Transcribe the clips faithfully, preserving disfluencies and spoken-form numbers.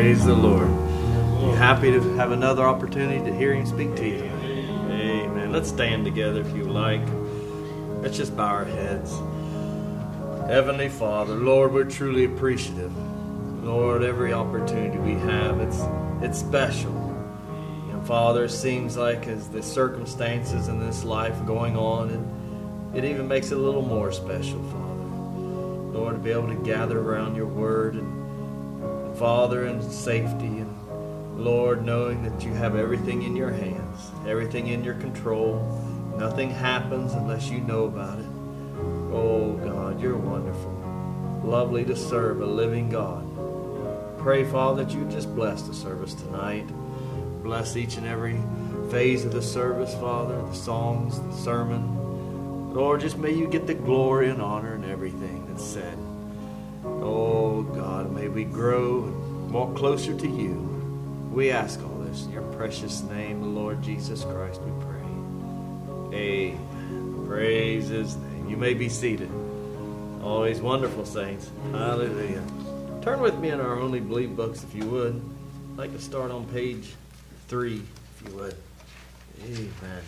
Praise the Lord. You happy to have another opportunity to hear Him speak to you? Amen. Let's stand together if you like. Let's just bow our heads. Heavenly Father, Lord, we're truly appreciative. Lord, every opportunity we have, it's it's special. And Father, it seems like as the circumstances in this life going on, it, it even makes it a little more special, Father. Lord, to be able to gather around your word and Father, in safety, and Lord, knowing that you have everything in your hands, everything in your control. Nothing happens unless you know about it. Oh God, you're wonderful. Lovely to serve a living God. Pray, Father, that you just bless the service tonight. Bless each and every phase of the service, Father, the songs, the sermon. Lord, just may you get the glory and honor in everything that's said. Oh God, may we grow and walk closer to you. We ask all this in your precious name, the Lord Jesus Christ, we pray. Amen. Praise His name. You may be seated. Always wonderful, saints. Hallelujah. Turn with me in our Only Believe books, if you would. I'd like to start on page three, if you would. Amen.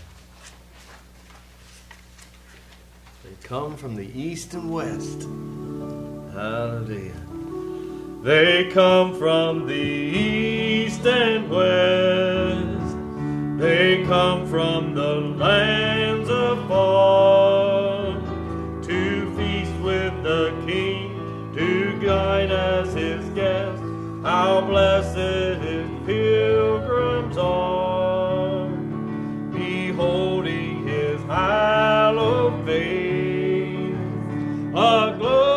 They come from the east and west. Hallelujah. They come from the east and west. They come from the lands afar to feast with the King, to dine as His guests. How blessed His pilgrims are, beholding His hallowed face, aglow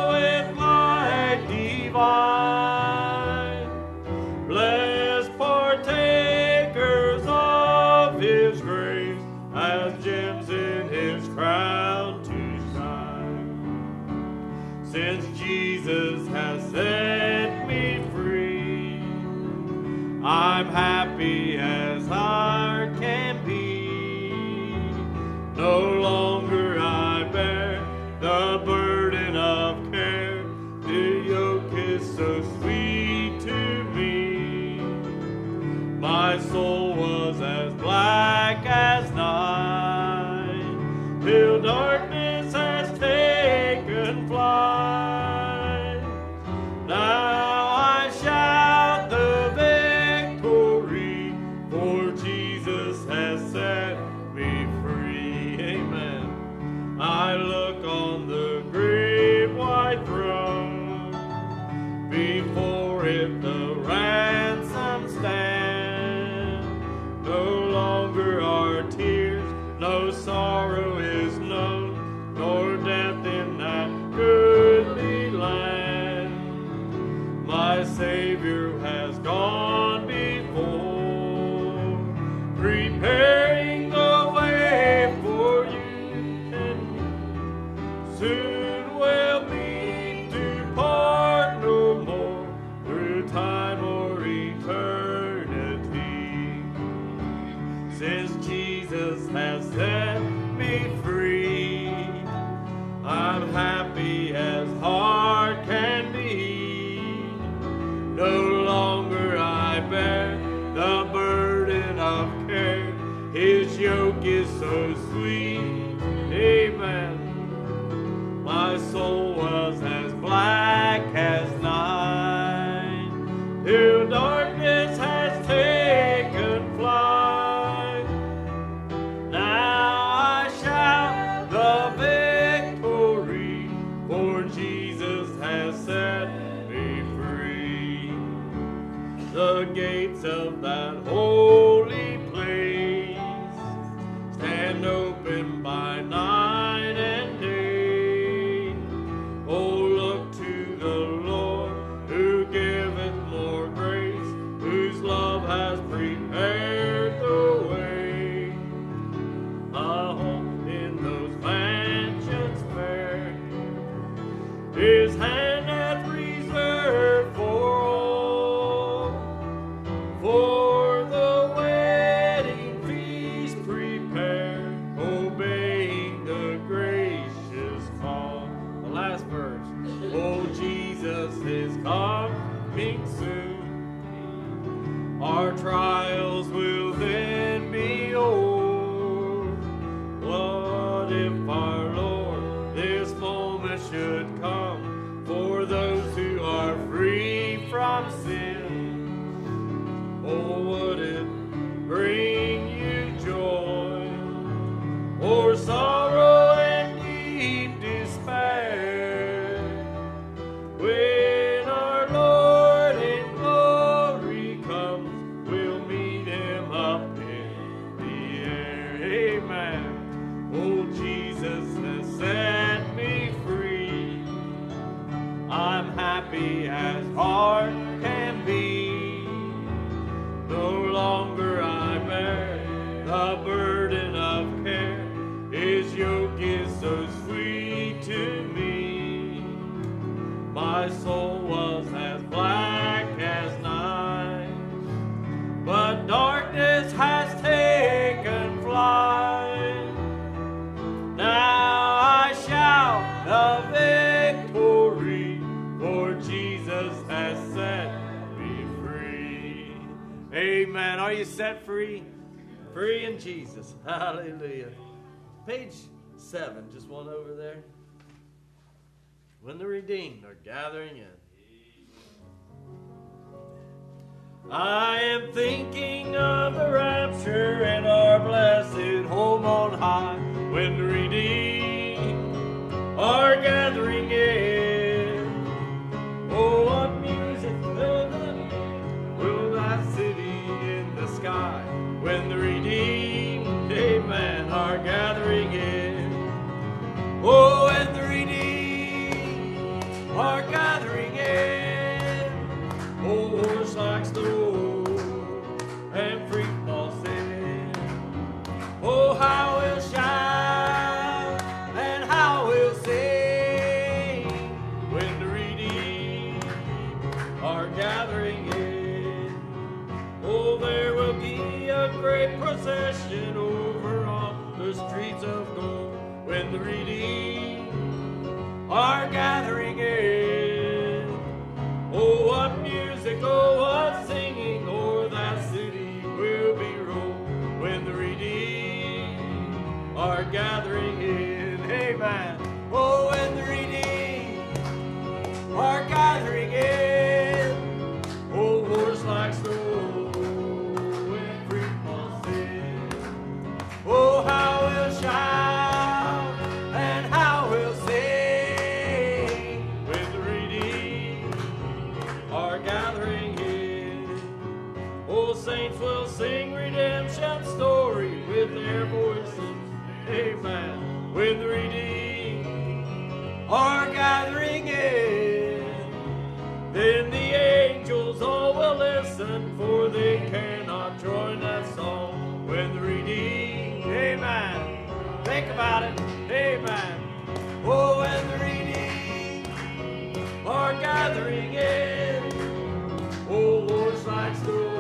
blessed partakers of His grace, as gems in His crown to shine. Since Jesus has set me free, I'm happy as heart can be. No longer I bear the burden of care. The yoke is so sweet to me. My soul was as black as night, till darkness has taken flight. Now I shout the victory, for Jesus has set me free. Amen. I look on the great white throne. Before it the ransom stand. No longer are tears, no sorrow is known, nor death in that goodly land. My Savior has gone before, preparing the way for you and me. Soon will be to part no more, through time or eternity. Since Jesus has set me free, I'm happy as heart can be. No longer I bear the burden of care. His yoke is so sweet. Amen. My soul was as black as night, till darkness has taken flight. Now I shout the victory, for Jesus has set me free. The gates of that holy place stand open by night and day. Oh, look to the Lord, who giveth more grace, whose love has prepared the way. A home in those mansions fair, His hand hath reserved for all. For the wedding feast prepare, obeying what if our Lord this moment should come for those who are free from sin? Oh, would it bring you joy or sorrow and deep despair? When our Lord in glory comes, we'll meet him up in the air. Amen. Oh, Jesus has set me free. I'm happy as heart can be. No longer I bear the burden of care. His yoke is so sweet to me. My soul was as black as night, but darkness has taken flight. Now I shout the victory, for Jesus has set me free. Amen. Are you set free? Free in Jesus. Hallelujah. Page seven, just one over there. When the redeemed are gathering in. I am thinking of the rapture and our blessed home on high, when the redeemed are gathering in. Oh, what music will that city in the sky, when the redeemed, amen, are gathering in. Oh, and the redeemed are gathering in. Oh, horse like stone and free fall sin. Oh, how we'll shout and how we'll sing when the redeemed are gathering in. Oh, there will be a great procession over on the streets of gold, when the redeemed are gathering in. Oh, what music, oh, what singing, o'er that city will be rolled, when the redeemed are gathering in. Amen. Oh, when the redeemed are gathering in. Oh, horse like snow and free fall sin. Oh, how we'll shout and how we'll sing when the redeemed are gathering in. Oh, saints will sing redemption story with their voices. Amen. When the redeemed are gathering in, then the angels all will listen, for they cannot join that song. When the redeemed, amen. Think about it, amen. Oh, when the redeemed are gathering in. Oh, horse like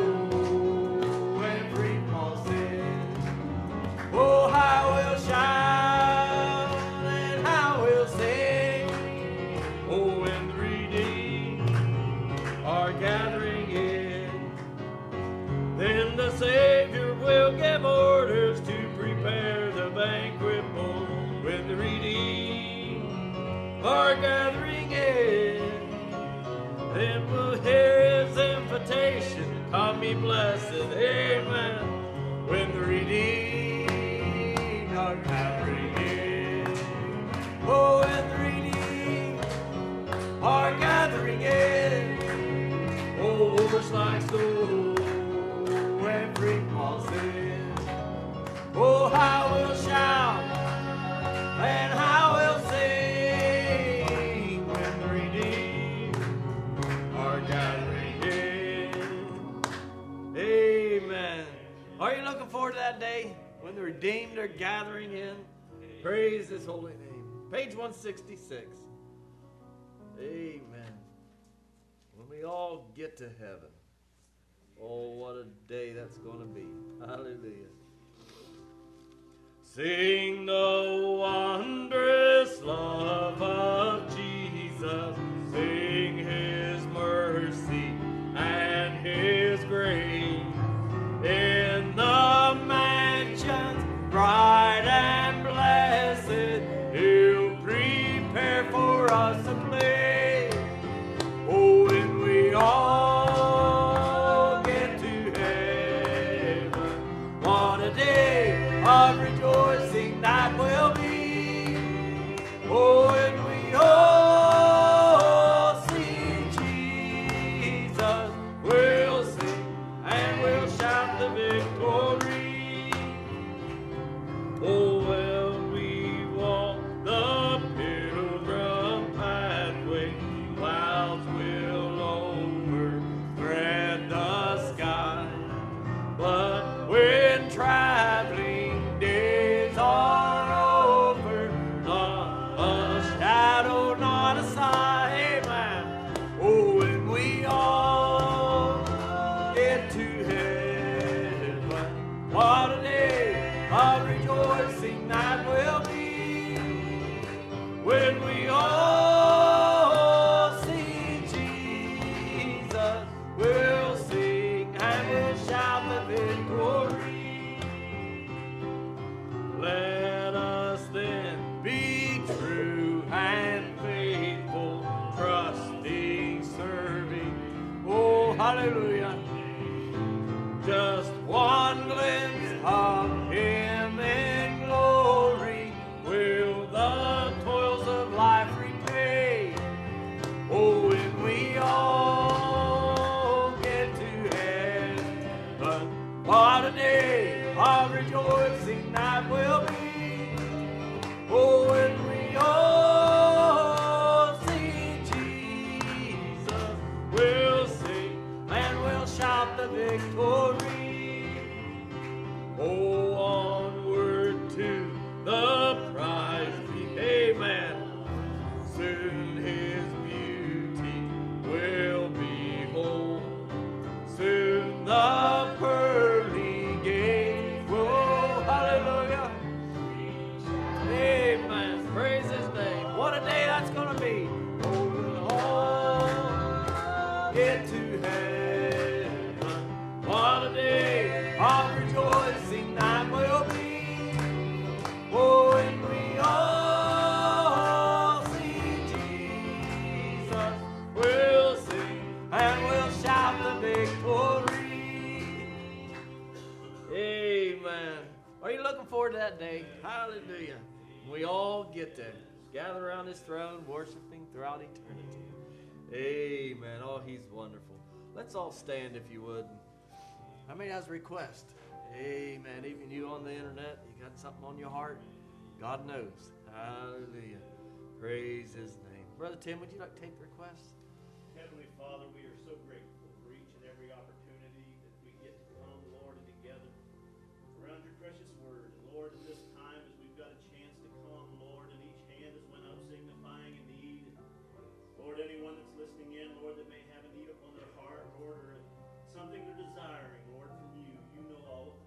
snow and free fall sin. Oh, how we'll shout and how we'll sing. Oh, when the redeemed are gathering in. Then the Savior will give orders to prepare the banquet bowl, when the redeemed are gathering in. Then we'll hear his invitation, come ye blessed, amen, when the redeemed are gathering in. Oh, when the redeemed are gathering in. Oh, horse like snow and free fall sin. Oh, how we'll shout and how we'll sing when the redeemed are gathering in. Amen. Are you looking forward to that day when the redeemed are gathering in? Praise his holy name. Page one sixty-six. Amen. When we all get to heaven. Oh, what a day that's going to be. Hallelujah. Sing the wondrous love of Jesus. Sing his mercy and his grace. In the mansions bright and blessed, rejoicing night will be when we all see Jesus. We'll sing and we'll shout the victory. Let us then be true and faithful, trusting, serving. Oh, hallelujah. Just one glimpse of Him in glory will the toils of life repay. Oh, when we all get to heaven, what a day of rejoicing night will be. Oh, when we all see Jesus, we'll sing and we'll shout the victory. Oh, onward to the prize peak. Amen. Soon His beauty will behold. Soon the pearly gate. Oh, hallelujah. Amen. Praise His name. What a day that's going to be. Oh, we'll all get to heaven. What a day of rejoicing night will be. Oh, when we all see Jesus, we'll sing and we'll shout the victory. Amen. Are you looking forward to that day? Hallelujah. We all get to gather around His throne, worshiping throughout eternity. Amen. Oh, He's wonderful. Let's all stand if you would. How many has a request? Amen. Even you on the internet, you got something on your heart? God knows. Hallelujah. Praise His name. Brother Tim, would you like to take the request? Heavenly Father, we are so grateful for each and every opportunity that we get to come, Lord, and together around your precious word. And Lord, in this time, as we've got a chance to come, Lord, and each hand has went up signifying a need. Lord, anyone that's listening in, Lord, that may have a need upon their heart, Lord, or something they're desiring, Lord, from you. You know all of it.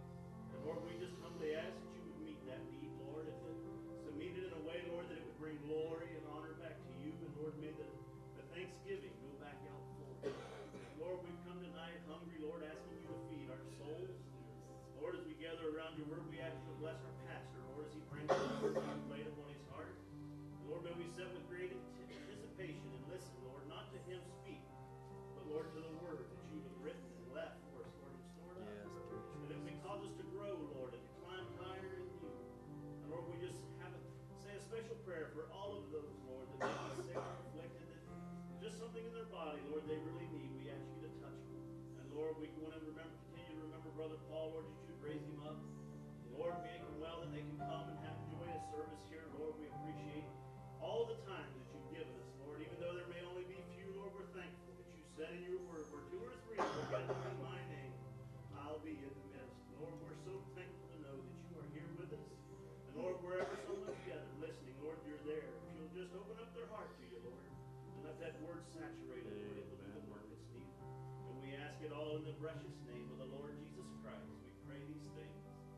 And Lord, we just humbly ask that you would meet that need, Lord, and to, to meet it in a way, Lord, that it would bring glory and honor back to you. And Lord, may the, the thanksgiving go back out full. Lord, we've come tonight hungry, Lord, asking you to feed our souls. Lord, as we gather around your word, we ask you to bless our pastor, Lord, as he brings the word that you've laid upon his heart. Lord, may we sit with great anticipation and listen, Lord, not to him speak, but Lord, to the word that you have written and left for us, Lord, and stored up. Yes, And it may cause us to grow, Lord, and to climb higher in you. And Lord, we just have a, say a special prayer for all of those, Lord, that may be sick or afflicted, that just something in their body, Lord, they really need. We ask you to touch them. And Lord, we want to remember, continue to remember Brother Paul, Lord, that you would raise him up. Lord, make them well that they can come and have joyous service here. Lord, we appreciate all the time that you've given us, Lord. Even though there may only be few, Lord, we're thankful that you said in your word, where two or three are gathered in my name, I'll be in the midst. Lord, we're so thankful to know that you are here with us. And Lord, wherever someone's gathered listening, Lord, you're there. If you'll just open up their heart to you, Lord, and let that word saturate it, Lord, it will do the work that's needed. And we ask it all in the precious name of the Lord Jesus Christ. We pray these things.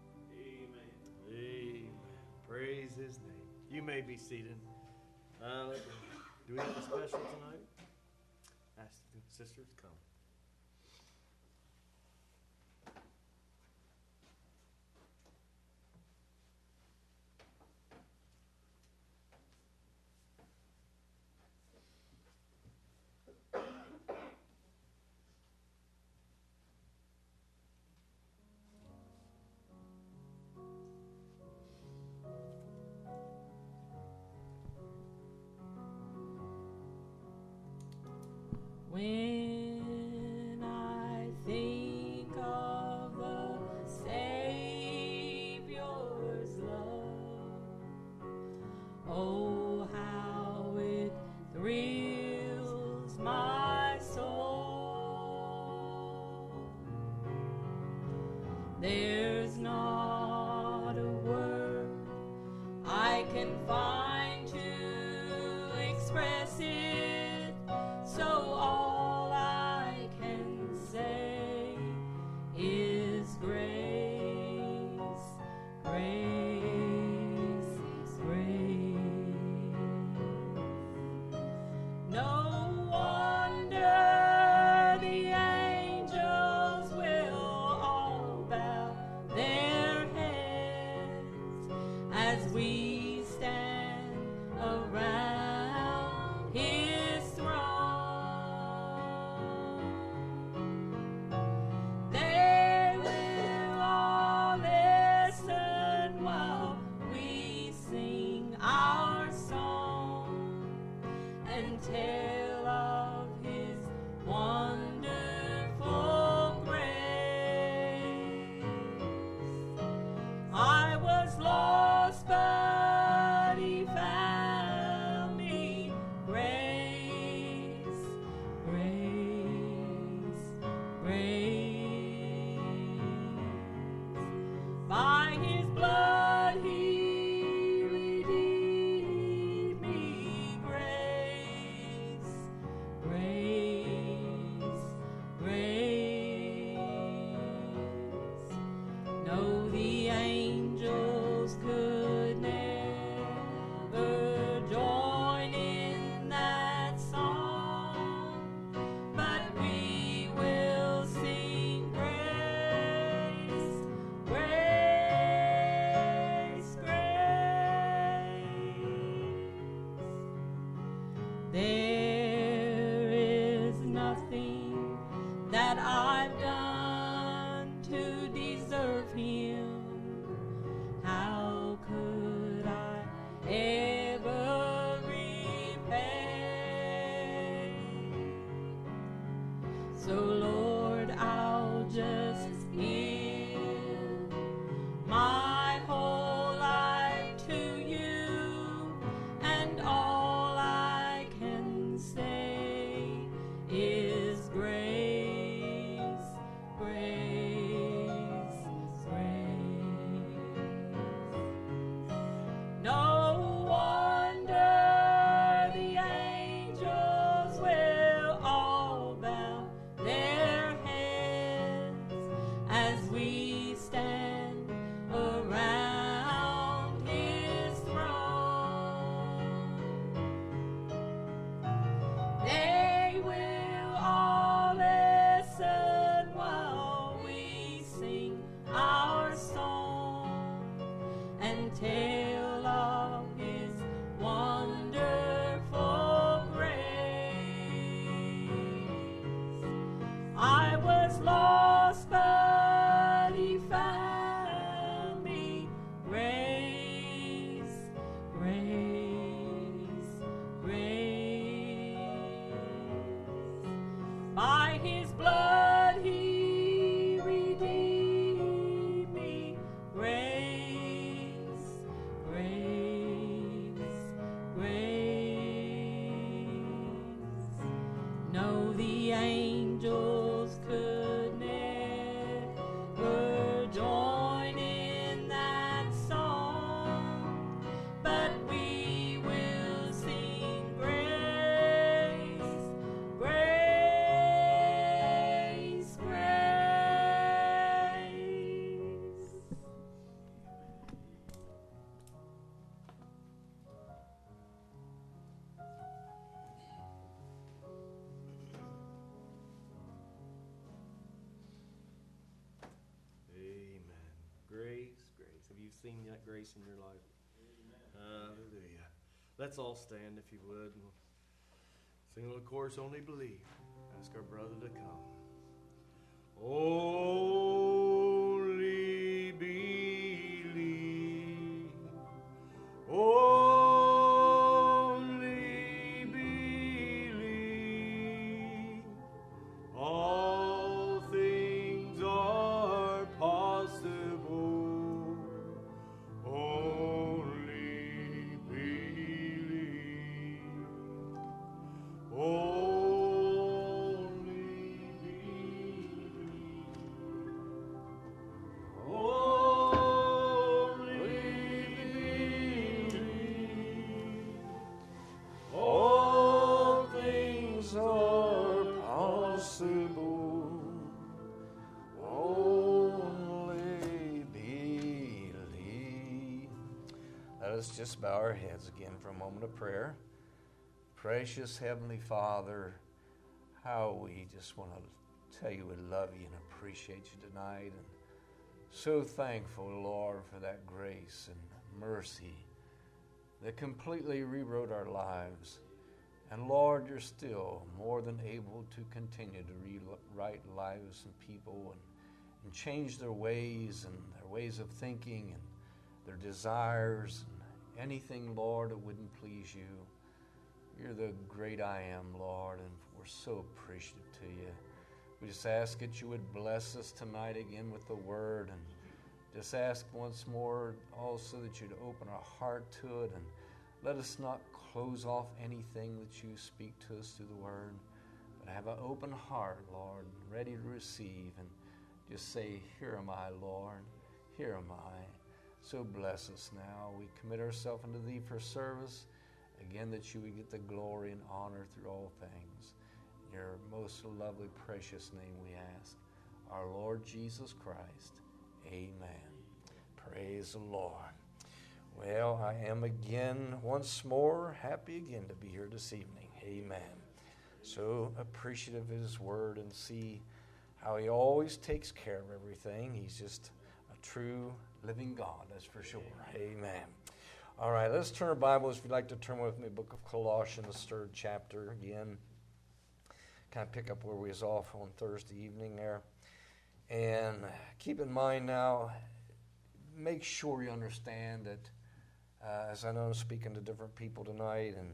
Amen. Amen. Praise His name. You may be seated. Uh, do we have a special tonight? Ask the sisters to come. When I think of the Savior's love, oh, how it thrills my soul. There's not a word I can find to express it, so all I can say is grace, grace. as we stand around his throne. They will all listen while we sing our song and tell of his wonderful grace. I was lost, but he found me. Grace, grace, grace. By his blood he redeemed me. Grace, grace, grace. No, the angels could never join in that song, but we will sing grace, grace, grace. There is nothing that I've done to deserve him. How could I ever repay? So Lord, I'll just give my whole life to you, and all I can say is grace, grace, grace. No wonder the angels will all bow their heads as we stand around his throne. They will all listen while we sing our song and tell of his wonderful grace. I was lost, but he found me. Grace, grace, grace. By his blood he redeemed me. Grace, grace, grace. No, the angels could never join in that song, but we will sing grace, grace, grace. Amen. Grace, grace. Have you seen that grace in your life? Hallelujah. Let's all stand if you would. And sing a little chorus, Only Believe. Ask our brother to come. Only believe. Only believe. All things are possible. Only believe. Only believe. Only believe. All things are possible. Only believe. Let us just bow our heads again for a moment of prayer. Precious Heavenly Father, how we just want to tell you we love you and appreciate you tonight. And so thankful, Lord, for that grace and mercy that completely rewrote our lives. And Lord, you're still more than able to continue to rewrite lives and people and, and change their ways and their ways of thinking and their desires and anything, Lord, that wouldn't please you. You're the great I am, Lord, and we're so appreciative to you. We just ask that you would bless us tonight again with the word, and just ask once more also that you'd open our heart to it and let us not close off anything that you speak to us through the word, but have an open heart, Lord, ready to receive, and just say, here am I, Lord, here am I. So bless us now. We commit ourselves unto thee for service, again, that you would get the glory and honor through all things. In your most lovely, precious name we ask, our Lord Jesus Christ. Amen. Praise the Lord. Well, I am again, once more, happy again to be here this evening. Amen. So appreciative of his word and see how he always takes care of everything. He's just a true living God, that's for sure. Amen. All right, let's turn our Bibles. If you'd like to turn with me, book of Colossians, third chapter again. Kind of pick up where we was off on Thursday evening there. And keep in mind now, make sure you understand that, uh, as I know I'm speaking to different people tonight, and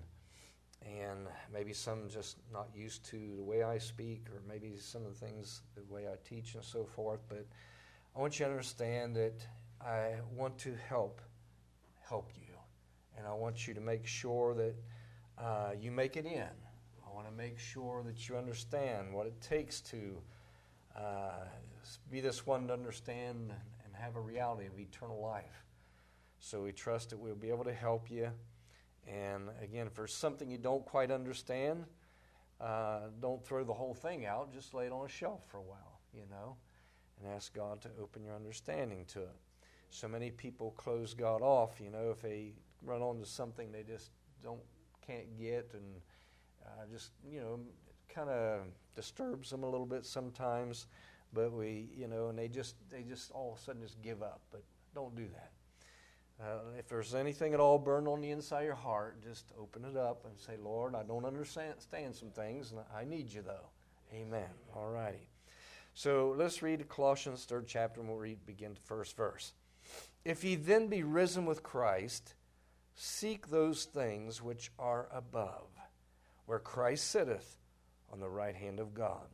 and maybe some just not used to the way I speak, or maybe some of the things, the way I teach and so forth, but I want you to understand that I want to help, help you. And I want you to make sure that uh, you make it in. I want to make sure that you understand what it takes to uh, be this one to understand and have a reality of eternal life. So we trust that we'll be able to help you. And again, if there's something you don't quite understand, uh, don't throw the whole thing out. Just lay it on a shelf for a while, you know, and ask God to open your understanding to it. So many people close God off, you know, if they run onto something they just don't can't get, and uh, just, you know, kind of disturbs them a little bit sometimes. But we, you know, and they just they just all of a sudden just give up. But don't do that. Uh, if there's anything at all burned on the inside of your heart, just open it up and say, Lord, I don't understand some things, and I need you, though. Amen. All righty. So let's read Colossians third chapter, and we'll read, begin the first verse. If ye then be risen with Christ, seek those things which are above, where Christ sitteth on the right hand of God.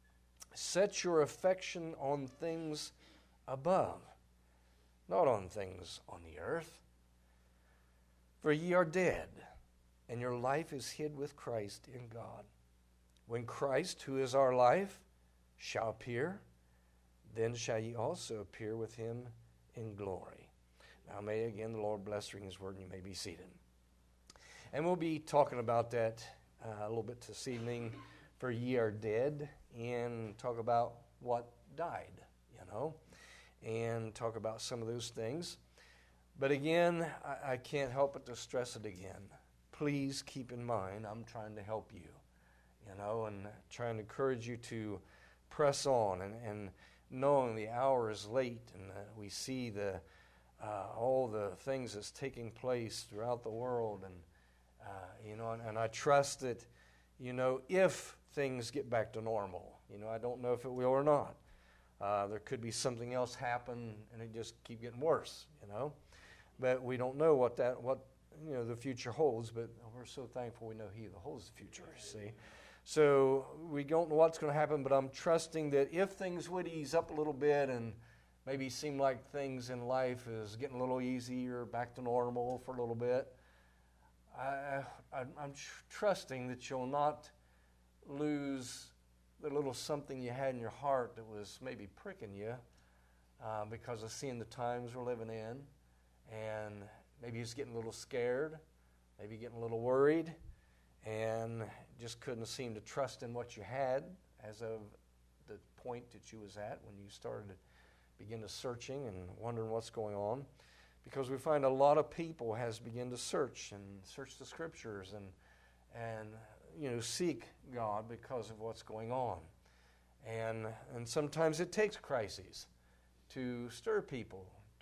Set your affection on things above, not on things on the earth. For ye are dead, and your life is hid with Christ in God. When Christ, who is our life, shall appear, then shall ye also appear with him in glory. Now may again the Lord bless reading his word, and you may be seated. And we'll be talking about that uh, a little bit this evening. For ye are dead, and talk about what died, you know, and talk about some of those things. But again, I, I can't help but to stress it again. Please keep in mind, I'm trying to help you, you know, and trying to encourage you to press on, and, and knowing the hour is late, and uh, we see the uh, all the things that's taking place throughout the world, and uh, you know, and, and I trust that, you know, if things get back to normal, you know, I don't know if it will or not. Uh, there could be something else happen, and it just keep getting worse, you know. But we don't know what that, what you know, the future holds. But we're so thankful we know He that holds the future. See, so we don't know what's going to happen. But I'm trusting that if things would ease up a little bit, and maybe seem like things in life is getting a little easier, back to normal for a little bit, I, I, I'm tr- trusting that you'll not lose the little something you had in your heart that was maybe pricking you uh, because of seeing the times we're living in, and maybe you're just getting a little scared, maybe getting a little worried, and just couldn't seem to trust in what you had as of the point that you was at when you started to begin to searching and wondering what's going on. Because we find a lot of people has begun to search and search the Scriptures and and you know seek God because of what's going on, and and sometimes it takes crises to stir people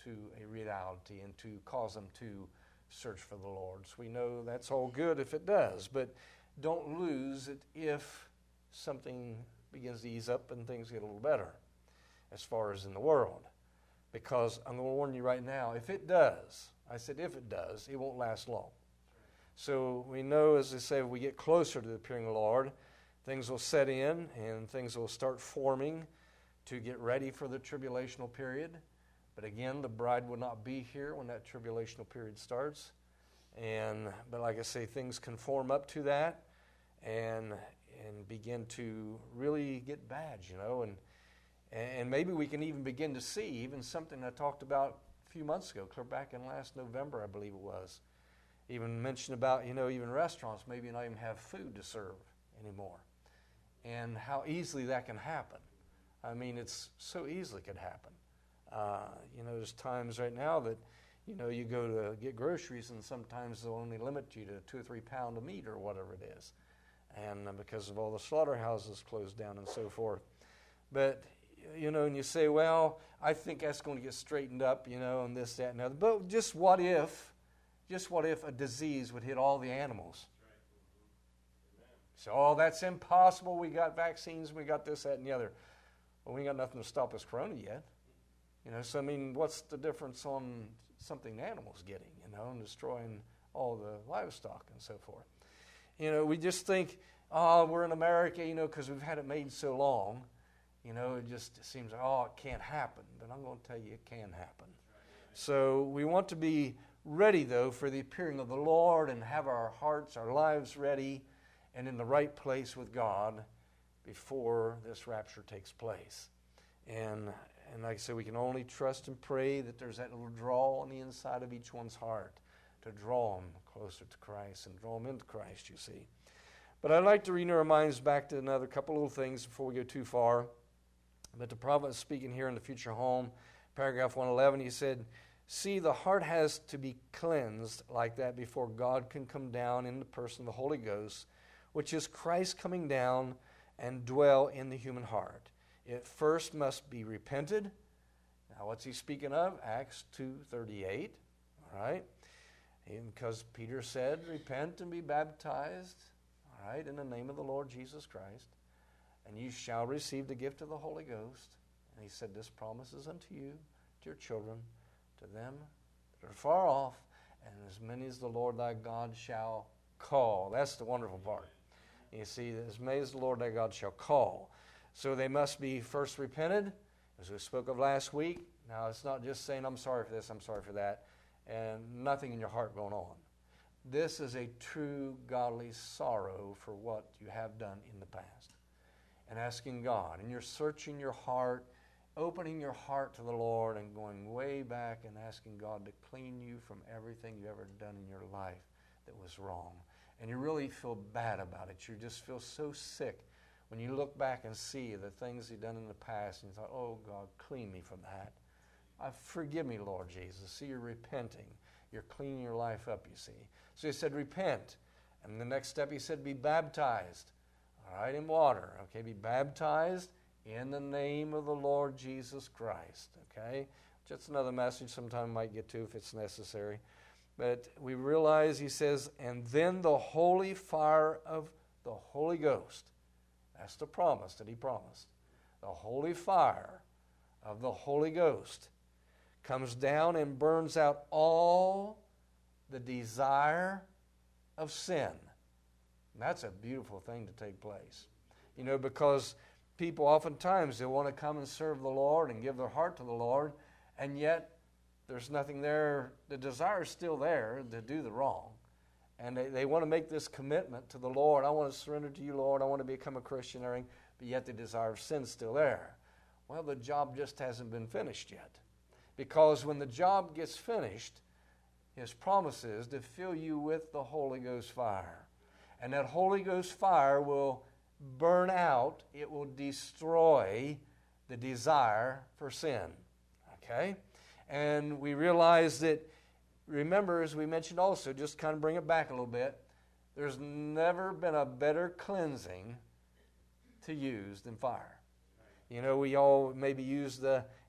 into a reality and to cause them to search for the Lord. So we know that's all good if it does, but don't lose it if something begins to ease up and things get a little better as far as in the world. Because I'm going to warn you right now, if it does, I said if it does, it won't last long. So we know, as I say, if we get closer to the appearing of the Lord, things will set in and things will start forming to get ready for the tribulational period. But again, the bride will not be here when that tribulational period starts. And but like I say, things can form up to that and and begin to really get bad, you know, and and maybe we can even begin to see even something I talked about a few months ago, clear back in last November, I believe it was. Even mentioned about, you know, even restaurants maybe not even have food to serve anymore. And how easily that can happen. I mean, it's so easily could happen. Uh, you know, there's times right now that, you know, you go to get groceries and sometimes they'll only limit you to two or three pound of meat or whatever it is. And uh, because of all the slaughterhouses closed down and so forth. But, you know, and you say, well, I think that's going to get straightened up, you know, and this, that, and other. But just what if, just what if a disease would hit all the animals? So, oh, that's impossible. We got vaccines, we got this, that, and the other. Well, we ain't got nothing to stop this corona yet. You know, so I mean, what's the difference on something the animal's getting, you know, and destroying all the livestock and so forth? You know, we just think, oh, we're in America, you know, because we've had it made so long. You know, it just seems, oh, it can't happen. But I'm going to tell you, it can happen. So we want to be ready, though, for the appearing of the Lord and have our hearts, our lives ready and in the right place with God before this rapture takes place. And and like I said, we can only trust and pray that there's that little draw on the inside of each one's heart to draw them closer to Christ and draw them into Christ, you see. But I'd like to renew our minds back to another couple little things before we go too far. But the prophet is speaking here in the future home, paragraph one eleven, he said, see, the heart has to be cleansed like that before God can come down in the person of the Holy Ghost, which is Christ coming down and dwell in the human heart. It first must be repented. Now, what's he speaking of? Acts two thirty-eight, all right? And because Peter said, repent and be baptized, all right, in the name of the Lord Jesus Christ, and you shall receive the gift of the Holy Ghost. And he said, this promise is unto you, to your children, to them that are far off, and as many as the Lord thy God shall call. That's the wonderful part. You see, as many as the Lord thy God shall call. So they must be first repented, as we spoke of last week. Now, it's not just saying, I'm sorry for this, I'm sorry for that, and nothing in your heart going on. This is a true godly sorrow for what you have done in the past. And asking God, and you're searching your heart, opening your heart to the Lord and going way back and asking God to clean you from everything you've ever done in your life that was wrong. And you really feel bad about it. You just feel so sick when you look back and see the things you've done in the past and you thought, oh, God, clean me from that. Uh, forgive me, Lord Jesus. See, you're repenting. You're cleaning your life up, you see. So he said, repent. And the next step, he said, be baptized. All right, in water. Okay, be baptized in the name of the Lord Jesus Christ. Okay? Just another message sometime I might get to if it's necessary. But we realize, he says, and then the holy fire of the Holy Ghost. That's the promise that he promised. The holy fire of the Holy Ghost comes down and burns out all the desire of sin. And that's a beautiful thing to take place. You know, because people oftentimes, they want to come and serve the Lord and give their heart to the Lord, and yet there's nothing there. The desire is still there to do the wrong. And they, they want to make this commitment to the Lord. I want to surrender to you, Lord. I want to become a Christian. But yet the desire of sin is still there. Well, the job just hasn't been finished yet. Because when the job gets finished, his promise is to fill you with the Holy Ghost fire. And that Holy Ghost fire will burn out. It will destroy the desire for sin. Okay? And we realize that, remember, as we mentioned also, just kind of bring it back a little bit, there's never been a better cleansing to use than fire. You know, we all maybe use the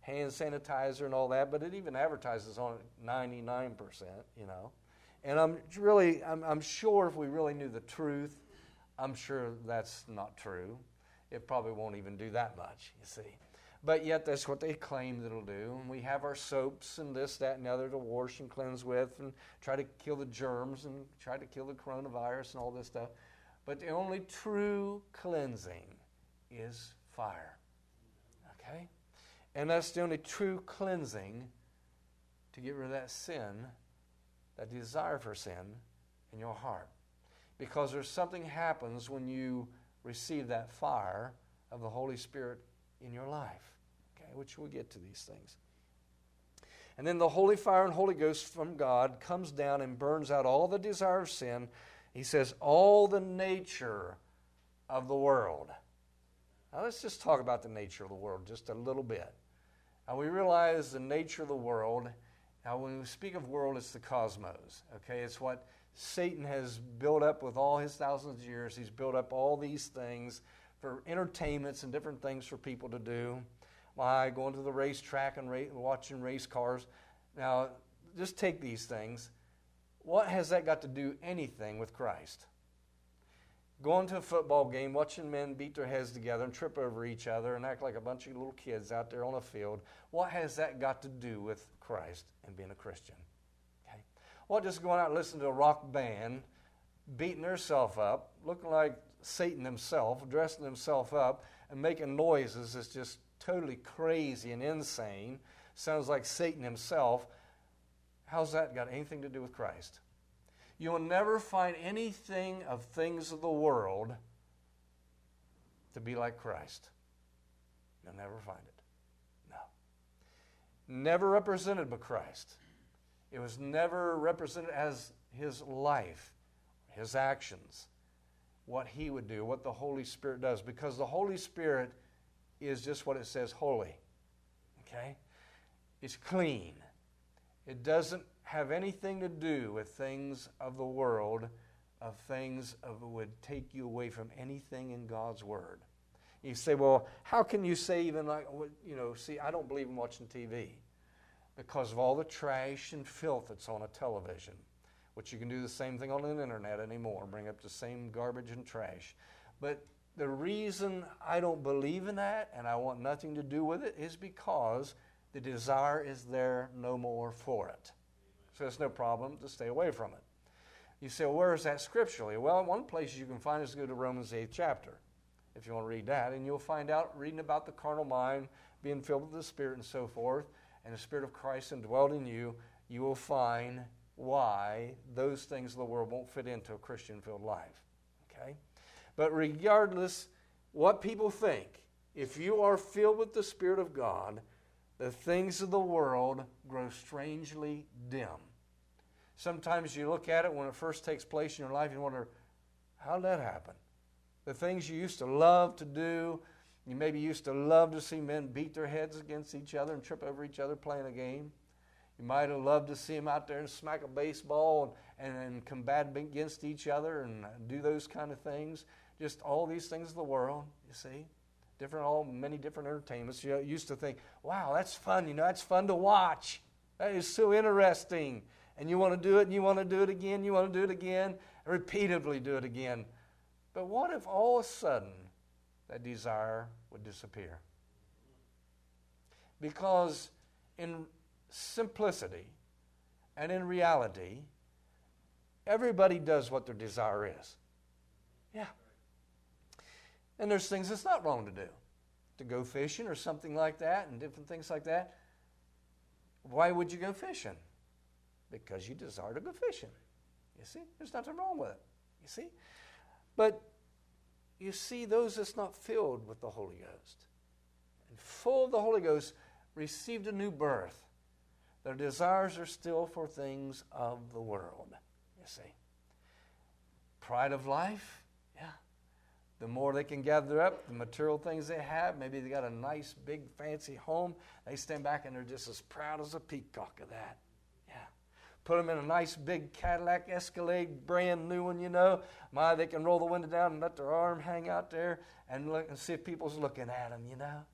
hand sanitizer and all that, but it even advertises on it ninety-nine percent, you know. And I'm really, I'm, I'm sure if we really knew the truth, I'm sure that's not true. It probably won't even do that much, you see. But yet that's what they claim that it'll do. And we have our soaps and this, that, and the other to wash and cleanse with and try to kill the germs and try to kill the coronavirus and all this stuff. But the only true cleansing is fire. Okay? And that's the only true cleansing to get rid of that sin, that desire for sin in your heart. Because there's something happens when you receive that fire of the Holy Spirit in your life, okay, which we'll get to these things. And then the Holy Fire and Holy Ghost from God comes down and burns out all the desire of sin. He says, all the nature of the world. Now let's just talk about the nature of the world just a little bit. Now we realize the nature of the world. Now when we speak of world, it's the cosmos, okay? It's what Satan has built up with all his thousands of years. He's built up all these things for entertainments and different things for people to do. Why, going to the racetrack and ra- watching race cars. Now, just take these things. What has that got to do anything with Christ? Going to a football game, watching men beat their heads together and trip over each other and act like a bunch of little kids out there on a field. What has that got to do with Christ and being a Christian? Okay. Well, just going out and listening to a rock band, beating themselves up, looking like Satan himself, dressing himself up and making noises that's just totally crazy and insane. Sounds like Satan himself. How's that got anything to do with Christ? You will never find anything of things of the world to be like Christ. You'll never find it. No. Never represented by Christ. It was never represented as his life, his actions, what he would do, what the Holy Spirit does. Because the Holy Spirit is just what it says, holy. Okay? It's clean. It doesn't have anything to do with things of the world, of things of would take you away from anything in God's Word. You say, well, how can you say even like, you know, see, I don't believe in watching T V because of all the trash and filth that's on a television, which you can do the same thing on the internet anymore, bring up the same garbage and trash. But the reason I don't believe in that and I want nothing to do with it is because the desire is there no more for it. So it's no problem to stay away from it. You say, well, where is that scripturally? Well, one place you can find is go to Romans eighth chapter, if you want to read that, and you'll find out, reading about the carnal mind, being filled with the Spirit and so forth, and the Spirit of Christ indwelled in you, you will find why those things of the world won't fit into a Christian-filled life. Okay? But regardless what people think, if you are filled with the Spirit of God, the things of the world grow strangely dim. Sometimes you look at it when it first takes place in your life, you wonder, how did that happen? The things you used to love to do, you maybe used to love to see men beat their heads against each other and trip over each other playing a game. You might have loved to see them out there and smack a baseball and, and, and combat against each other and do those kind of things. Just all these things of the world, you see. Different, all many different entertainments. You used to think, wow, that's fun, you know, that's fun to watch. That is so interesting. And you want to do it, and you want to do it again, you want to do it again, and repeatedly do it again. But what if all of a sudden that desire would disappear? Because in simplicity and in reality, everybody does what their desire is. Yeah. And there's things that's not wrong to do. To go fishing or something like that and different things like that. Why would you go fishing? Because you desire to go fishing. You see? There's nothing wrong with it. You see? But you see, those that's not filled with the Holy Ghost and full of the Holy Ghost received a new birth. Their desires are still for things of the world. You see? Pride of life? Yeah. The more they can gather up, the material things they have, maybe they got a nice, big, fancy home, they stand back and they're just as proud as a peacock of that. Yeah. Put them in a nice, big Cadillac Escalade, brand new one, you know. My, they can roll the window down and let their arm hang out there and look and see if people's looking at them, you know.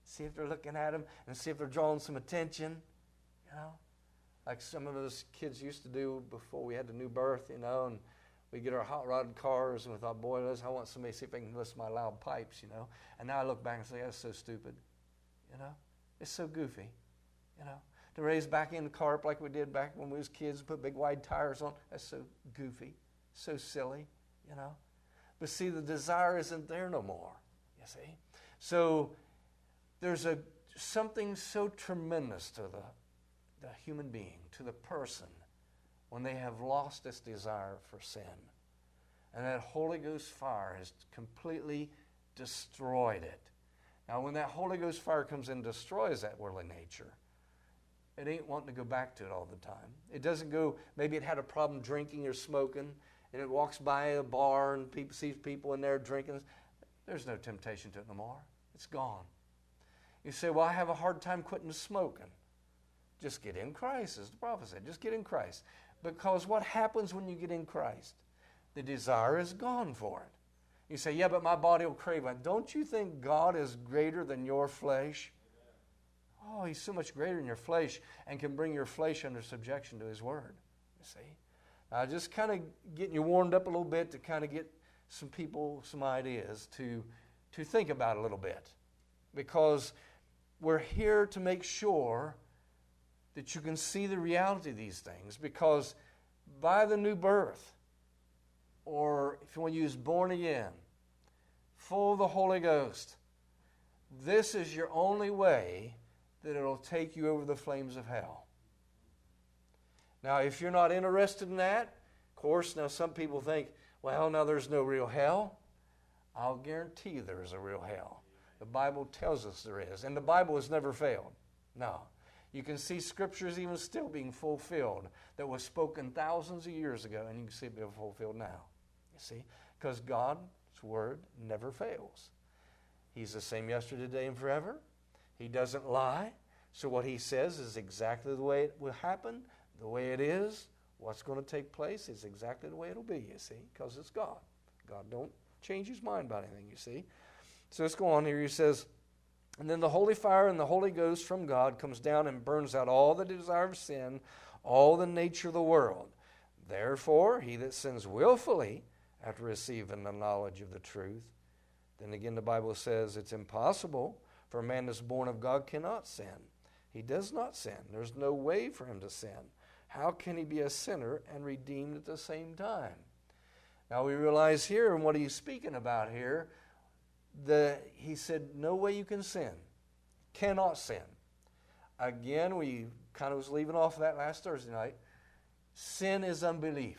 See if they're looking at them and see if they're drawing some attention, you know. Like some of us kids used to do before we had the new birth, you know, and we get our hot rod cars and we thought, boy, I want somebody to see if they can listen to my loud pipes, you know. And now I look back and say, that's so stupid, you know. It's so goofy, you know. To raise back in the car up like we did back when we was kids and put big wide tires on, that's so goofy, so silly, you know. But see, the desire isn't there no more, you see. So there's a something so tremendous to the, the human being, to the person, when they have lost this desire for sin. And that Holy Ghost fire has completely destroyed it. Now, when that Holy Ghost fire comes in and destroys that worldly nature, it ain't wanting to go back to it all the time. It doesn't go, maybe it had a problem drinking or smoking, and it walks by a bar and people sees people in there drinking. There's no temptation to it no more. It's gone. You say, well, I have a hard time quitting smoking. Just get in Christ, as the prophet said. Just get in Christ. Because what happens when you get in Christ? The desire is gone for it. You say, yeah, but my body will crave it. Don't you think God is greater than your flesh? Oh, He's so much greater than your flesh and can bring your flesh under subjection to His Word. You see? Now, just kind of getting you warmed up a little bit to kind of get some people some ideas to, to think about a little bit. Because we're here to make sure that you can see the reality of these things. Because by the new birth, or if you want to use born again, full of the Holy Ghost, this is your only way that it'll take you over the flames of hell. Now, if you're not interested in that, of course, now some people think, well, now there's no real hell. I'll guarantee you there is a real hell. The Bible tells us there is. And the Bible has never failed. No. You can see scriptures even still being fulfilled that was spoken thousands of years ago, and you can see it being fulfilled now. You see? Because God's Word never fails. He's the same yesterday, today, and forever. He doesn't lie. So what He says is exactly the way it will happen, the way it is. What's going to take place is exactly the way it'll be, you see, because it's God. God don't change His mind about anything, you see. So let's go on here. He says, and then the holy fire and the Holy Ghost from God comes down and burns out all the desire of sin, all the nature of the world. Therefore, he that sins willfully after receiving the knowledge of the truth. Then again the Bible says it's impossible for a man that's born of God cannot sin. He does not sin. There's no way for him to sin. How can he be a sinner and redeemed at the same time? Now we realize here, and what he's speaking about here, the, he said, no way you can sin. Cannot sin. Again, we kind of was leaving off of that last Thursday night. Sin is unbelief.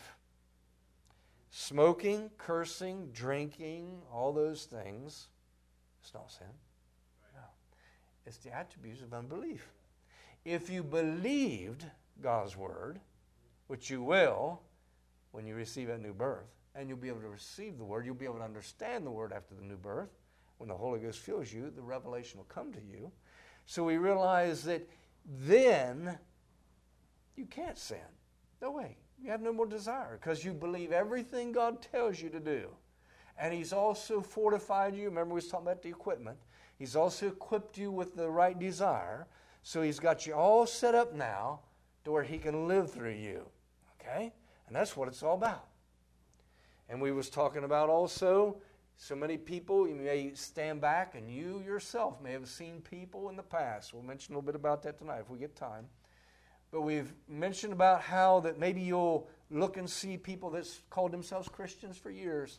Smoking, cursing, drinking, all those things, it's not sin. No. It's the attributes of unbelief. If you believed God's Word, which you will when you receive a new birth, and you'll be able to receive the Word, you'll be able to understand the Word after the new birth. When the Holy Ghost fills you, the revelation will come to you. So we realize that then you can't sin. No way. You have no more desire because you believe everything God tells you to do. And He's also fortified you. Remember we was talking about the equipment. He's also equipped you with the right desire. So He's got you all set up now to where He can live through you. Okay? And that's what it's all about. And we was talking about also, so many people, you may stand back and you yourself may have seen people in the past. We'll mention a little bit about that tonight if we get time. But we've mentioned about how that maybe you'll look and see people that's called themselves Christians for years.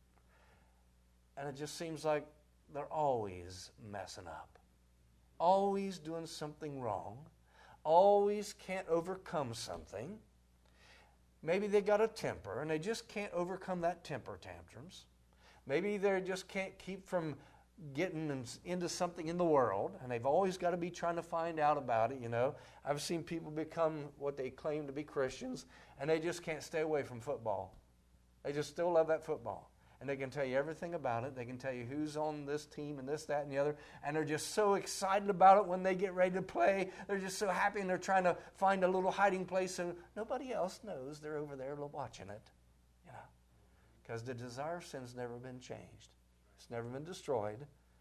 And it just seems like they're always messing up. Always doing something wrong. Always can't overcome something. Maybe they got a temper and they just can't overcome that temper tantrums. Maybe they just can't keep from getting into something in the world, and they've always got to be trying to find out about it, you know. I've seen people become what they claim to be Christians, and they just can't stay away from football. They just still love that football. And they can tell you everything about it. They can tell you who's on this team and this, that, and the other. And they're just so excited about it when they get ready to play. They're just so happy, and they're trying to find a little hiding place so nobody else knows they're over there watching it. You know, because the desire of sin's never been changed. It's never been destroyed.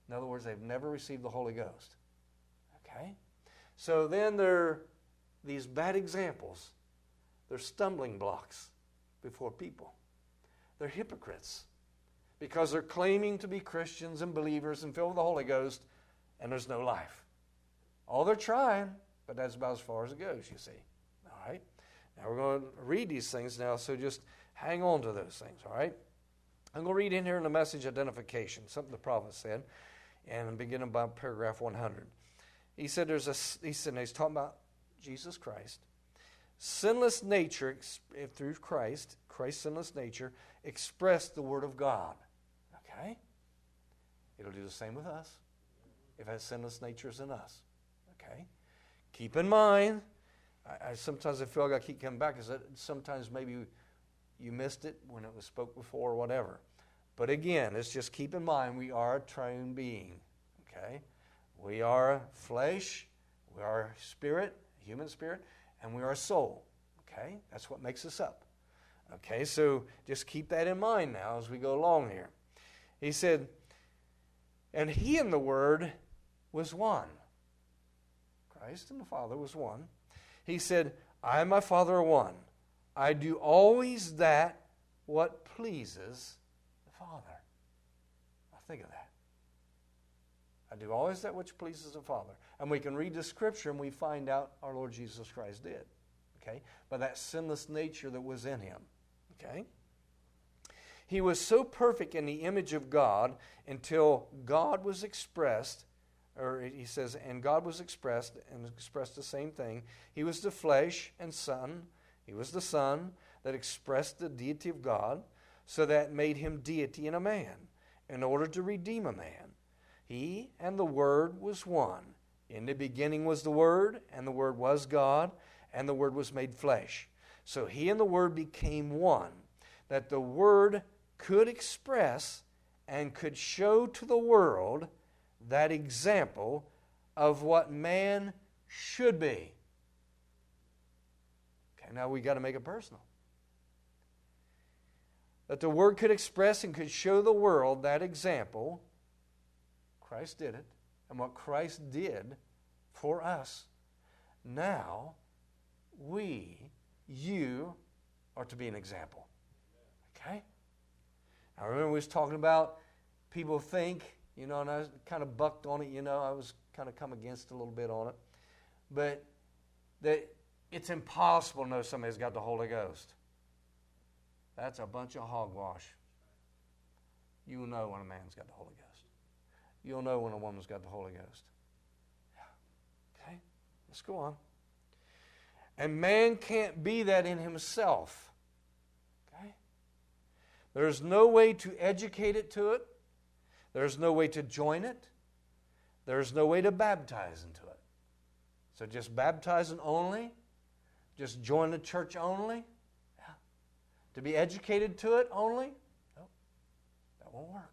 In other words, they've never received the Holy Ghost. Okay? So then they're these bad examples. They're stumbling blocks before people. They're hypocrites because they're claiming to be Christians and believers and filled with the Holy Ghost, and there's no life. All they're trying, but that's about as far as it goes, you see. All right? Now we're going to read these things now, so just hang on to those things, all right? I'm going to read in here in the message identification, something the prophet said, and beginning by paragraph one hundred. He said there's a, he said, he's talking about Jesus Christ. Sinless nature, through Christ, Christ's sinless nature, expressed the Word of God. Okay? It'll do the same with us, if that sinless nature is in us. Okay? Keep in mind, I, I sometimes I feel like I keep coming back because sometimes maybe you missed it when it was spoke before or whatever. But again, let's just keep in mind we are a triune being. Okay? We are flesh, we are spirit, human spirit, and we are a soul. Okay? That's what makes us up. Okay, so just keep that in mind now as we go along here. He said, and He and the Word was one. Christ and the Father was one. He said, I and my Father are one. I do always that what pleases the Father. Now think of that. I do always that which pleases the Father. And we can read the Scripture and we find out our Lord Jesus Christ did. Okay? By that sinless nature that was in Him. Okay? He was so perfect in the image of God until God was expressed, or he says, and God was expressed, and expressed the same thing. He was the flesh and Son. He was the Son that expressed the deity of God, so that made Him deity in a man, in order to redeem a man. He and the Word was one. In the beginning was the Word, and the Word was God, and the Word was made flesh. So He and the Word became one, that the Word could express and could show to the world that example of what man should be. Okay, now we got to make it personal. That the Word could express and could show the world that example. Christ did it. And what Christ did for us, now we, you, are to be an example. Okay? I remember we was talking about people think, you know, and I kind of bucked on it, you know, I was kind of come against a little bit on it. But that it's impossible to know somebody's got the Holy Ghost. That's a bunch of hogwash. You'll know when a man's got the Holy Ghost. You'll know when a woman's got the Holy Ghost. Yeah. Okay? Let's go on. And man can't be that in himself. Okay? There's no way to educate it to it. There's no way to join it. There's no way to baptize into it. So just baptizing only? Just join the church only? Yeah. To be educated to it only? No. That won't work.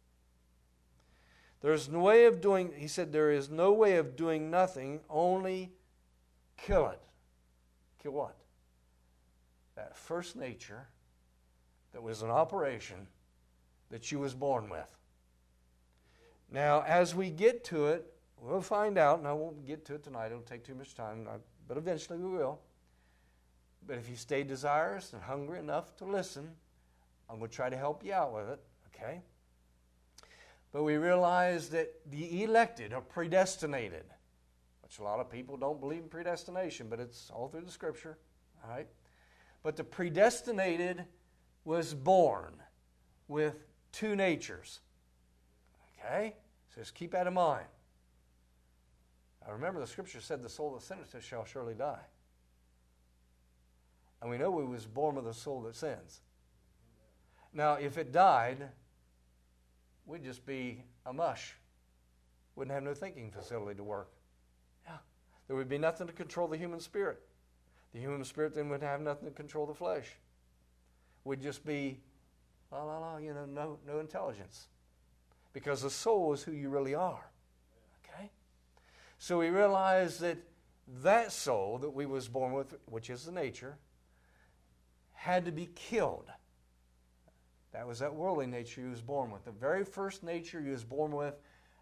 There's no way of doing, he said, there is no way of doing nothing, only kill it. Kill what? That first nature that was in operation that you was born with. Now, as we get to it, we'll find out, and I won't get to it tonight, it'll take too much time, but eventually we will. But if you stay desirous and hungry enough to listen, I'm going to try to help you out with it, okay? But we realize that the elected are predestinated, which a lot of people don't believe in predestination, but it's all through the Scripture, all right? But the predestinated was born with two natures, okay? So just keep that in mind. Now remember, the Scripture said the soul that sinneth shall surely die. And we know we was born with a soul that sins. Now, if it died, we'd just be a mush. Wouldn't have no thinking facility to work. Yeah. There would be nothing to control the human spirit. The human spirit then would have nothing to control the flesh. We'd just be, la la la, you know, no, no intelligence. Because the soul is who you really are. Okay? So we realize that that soul that we was born with, which is the nature, had to be killed. That was that worldly nature he was born with. The very first nature he was born with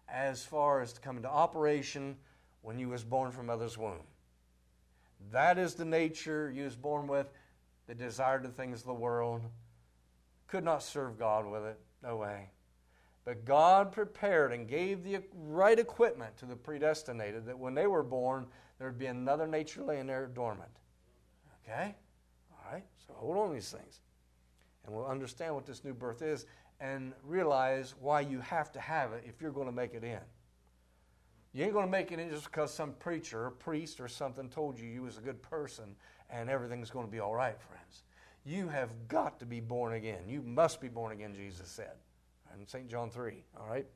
as far as to come into operation when you was born from mother's womb. That is the nature you was born with, that desired the things of the world, could not serve God with it, no way. But God prepared and gave the right equipment to the predestinated that when they were born, there would be another nature laying there dormant. Okay? All right? So hold on to these things. And we'll understand what this new birth is and realize why you have to have it if you're going to make it in. You ain't going to make it in just because some preacher or priest or something told you you was a good person and everything's going to be all right, friends. You have got to be born again. You must be born again, Jesus said. In Saint John three, all right?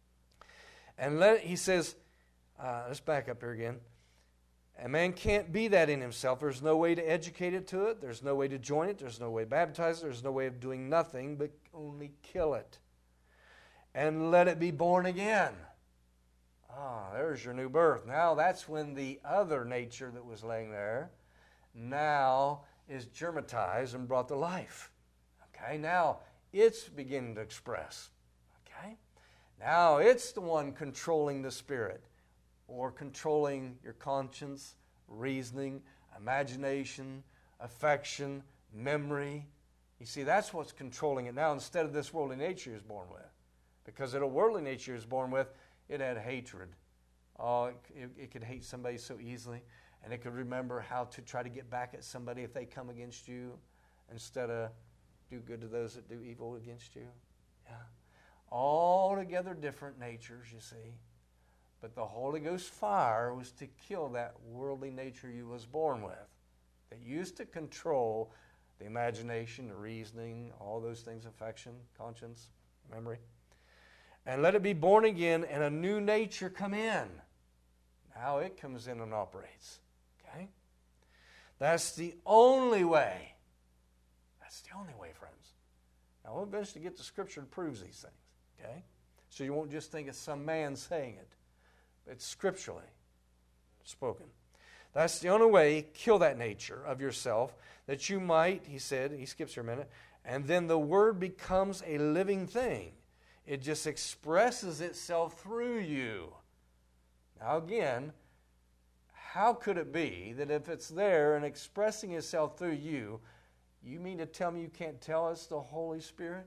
And let, he says, uh, let's back up here again. A man can't be that in himself. There's no way to educate it to it. There's no way to join it. There's no way to baptize it. There's no way of doing nothing but only kill it. And let it be born again. Ah, there's your new birth. Now that's when the other nature that was laying there now is germatized and brought to life. Okay, now it's beginning to express. Okay? Now it's the one controlling the spirit or controlling your conscience, reasoning, imagination, affection, memory. You see, that's what's controlling it now instead of this worldly nature he was born with. Because in a worldly nature he was born with, it had hatred. Oh, it, it, it could hate somebody so easily. And it could remember how to try to get back at somebody if they come against you instead of do good to those that do evil against you. Yeah. Altogether different natures, you see. But the Holy Ghost fire was to kill that worldly nature you was born with. That used to control the imagination, the reasoning, all those things, affection, conscience, memory. And let it be born again and a new nature come in. Now it comes in and operates. Okay? That's the only way. That's the only way, friends. Now we'll eventually get to Scripture that proves these things. Okay? So you won't just think it's some man saying it. It's scripturally spoken. That's the only way, kill that nature of yourself, that you might, he said, he skips here a minute, and then the Word becomes a living thing. It just expresses itself through you. Now again, how could it be that if it's there and expressing itself through you, you mean to tell me you can't tell it's the Holy Spirit?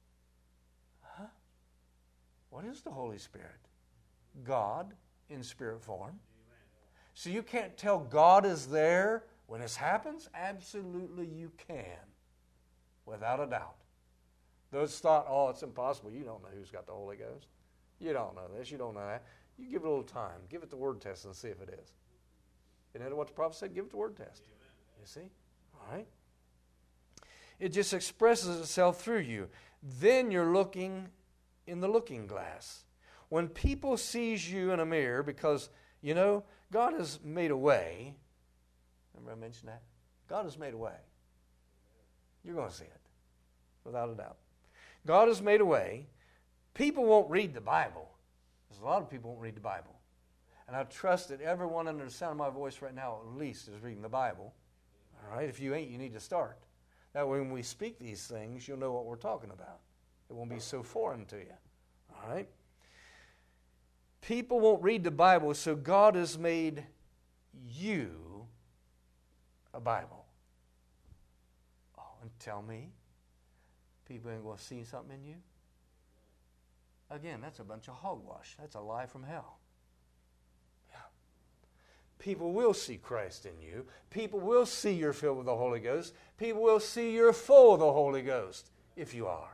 Huh? What is the Holy Spirit? God in spirit form. So you can't tell God is there when this happens? Absolutely you can. Without a doubt. Those thought, oh, it's impossible. You don't know who's got the Holy Ghost. You don't know this. You don't know that. You give it a little time. Give it the word test and see if it is. Isn't that what the prophet said? Give it the word test. You see? All right. It just expresses itself through you. Then you're looking in the looking glass. When people sees you in a mirror, because, you know, God has made a way. Remember I mentioned that? God has made a way. You're going to see it, without a doubt. God has made a way. People won't read the Bible. There's a lot of people won't read the Bible. And I trust that everyone under the sound of my voice right now at least is reading the Bible. All right? If you ain't, you need to start. That way when we speak these things, you'll know what we're talking about. It won't be so foreign to you. All right? People won't read the Bible, so God has made you a Bible. Oh, and tell me, people ain't going to see something in you? Again, that's a bunch of hogwash. That's a lie from hell. Yeah. People will see Christ in you. People will see you're filled with the Holy Ghost. People will see you're full of the Holy Ghost if you are.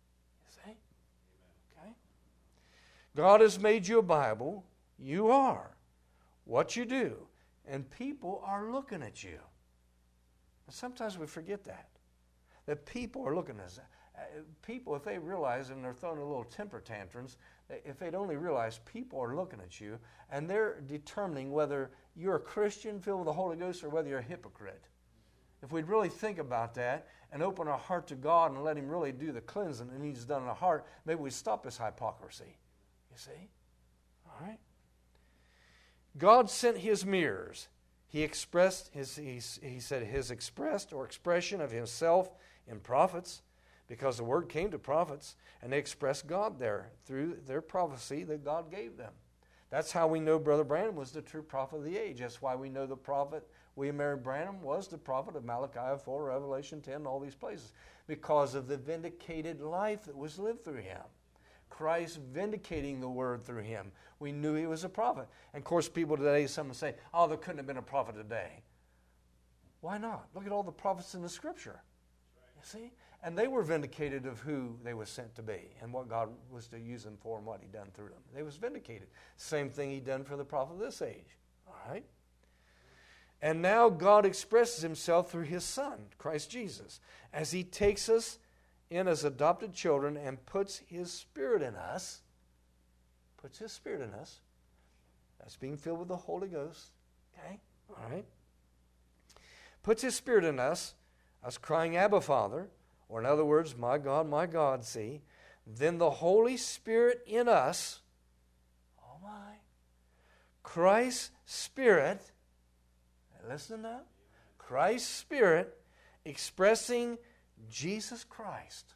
God has made you a Bible. You are. What you do. And people are looking at you. And sometimes we forget that. That people are looking at us. People, if they realize, and they're throwing a little temper tantrums, if they'd only realize people are looking at you, and they're determining whether you're a Christian filled with the Holy Ghost or whether you're a hypocrite. If we'd really think about that and open our heart to God and let Him really do the cleansing that He's done in our heart, maybe we'd stop this hypocrisy. You see? All right? God sent His mirrors. He expressed, his, he, he said, His expressed or expression of Himself in prophets, because the word came to prophets, and they expressed God there through their prophecy that God gave them. That's how we know Brother Branham was the true prophet of the age. That's why we know the prophet William Mary Branham was the prophet of Malachi four, Revelation ten, and all these places, because of the vindicated life that was lived through him. Christ vindicating the word through him. We knew he was a prophet. And of course, people today, some say, oh, there couldn't have been a prophet today. Why not? Look at all the prophets in the Scripture. You see? And they were vindicated of who they were sent to be and what God was to use them for and what he done through them. They was vindicated. Same thing he done for the prophet of this age. All right? And now God expresses himself through his Son, Christ Jesus, as he takes us in as adopted children and puts his Spirit in us. Puts his Spirit in us. That's being filled with the Holy Ghost. Okay? All right? Puts his Spirit in us, us crying, Abba, Father, or in other words, my God, my God, see. Then the Holy Spirit in us, oh my, Christ's Spirit, listen now, Christ's Spirit expressing Jesus Christ.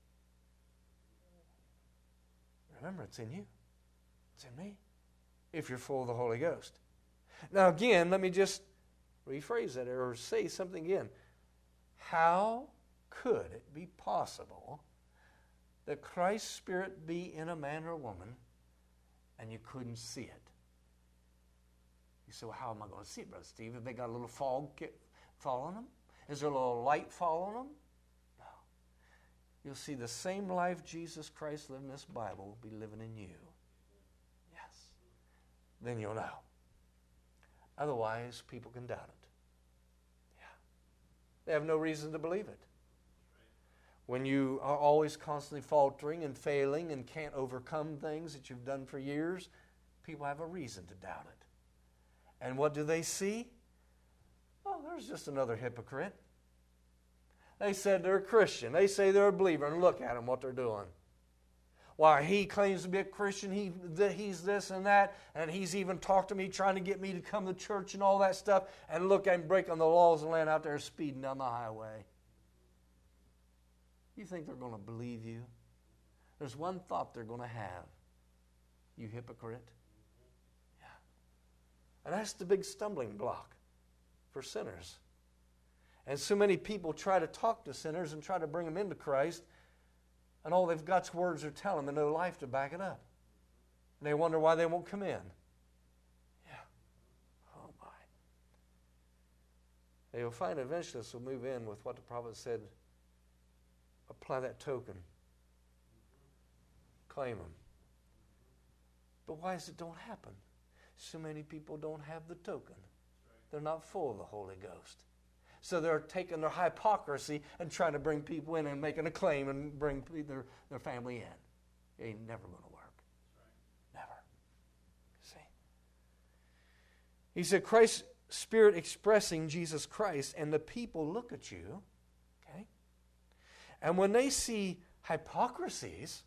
Remember, it's in you. It's in me. If you're full of the Holy Ghost. Now again, let me just rephrase that or say something again. How could it be possible that Christ's Spirit be in a man or a woman and you couldn't see it? You say, well, how am I going to see it, Brother Steve? Have they got a little fog following them? Is there a little light following them? No. You'll see the same life Jesus Christ lived in this Bible will be living in you. Yes. Then you'll know. Otherwise, people can doubt it. Yeah. They have no reason to believe it. When you are always constantly faltering and failing and can't overcome things that you've done for years, people have a reason to doubt it. And what do they see? Oh, there's just another hypocrite. They said they're a Christian. They say they're a believer, and look at them, what they're doing. Why, he claims to be a Christian, he, th- he's this and that, and he's even talked to me trying to get me to come to church and all that stuff, and look at him breaking the laws and laying out there speeding down the highway. You think they're going to believe you? There's one thought they're going to have. You hypocrite. Yeah. And that's the big stumbling block for sinners. And so many people try to talk to sinners and try to bring them into Christ, and all they've got's words to tell them and no life to back it up. And they wonder why they won't come in. Yeah. Oh my. They will find eventually this will move in with what the prophet said. Apply that token. Claim them. But why is it don't happen? So many people don't have the token. They're not full of the Holy Ghost. So they're taking their hypocrisy and trying to bring people in and making a claim and bring their, their family in. It ain't never going to work. Never. See? He said, Christ's Spirit expressing Jesus Christ, and the people look at you, okay? And when they see hypocrisies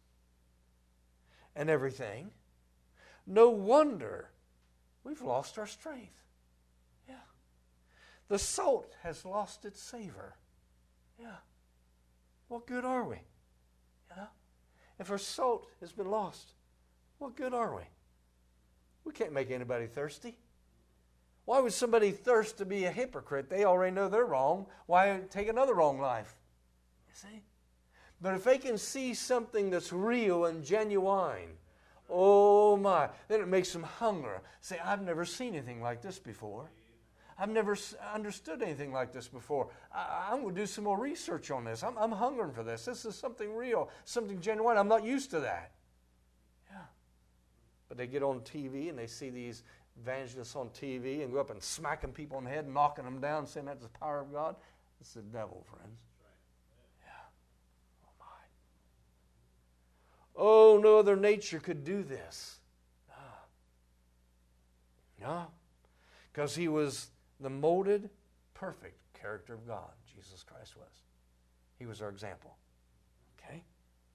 and everything, no wonder we've lost our strength. Yeah. The salt has lost its savor. Yeah. What good are we? You know? If our salt has been lost, what good are we? We can't make anybody thirsty. Why would somebody thirst to be a hypocrite? They already know they're wrong. Why take another wrong life? You see? But if they can see something that's real and genuine, oh my, then it makes them hunger. Say, I've never seen anything like this before. I've never understood anything like this before. I, I'm going to do some more research on this. I'm, I'm hungering for this. This is something real, something genuine. I'm not used to that. Yeah. But they get on T V and they see these evangelists on T V and go up and smacking people on the head and knocking them down, saying that's the power of God. It's the devil, friends. Oh, no other nature could do this. No. No. Because he was the molded, perfect character of God. Jesus Christ was. He was our example. Okay?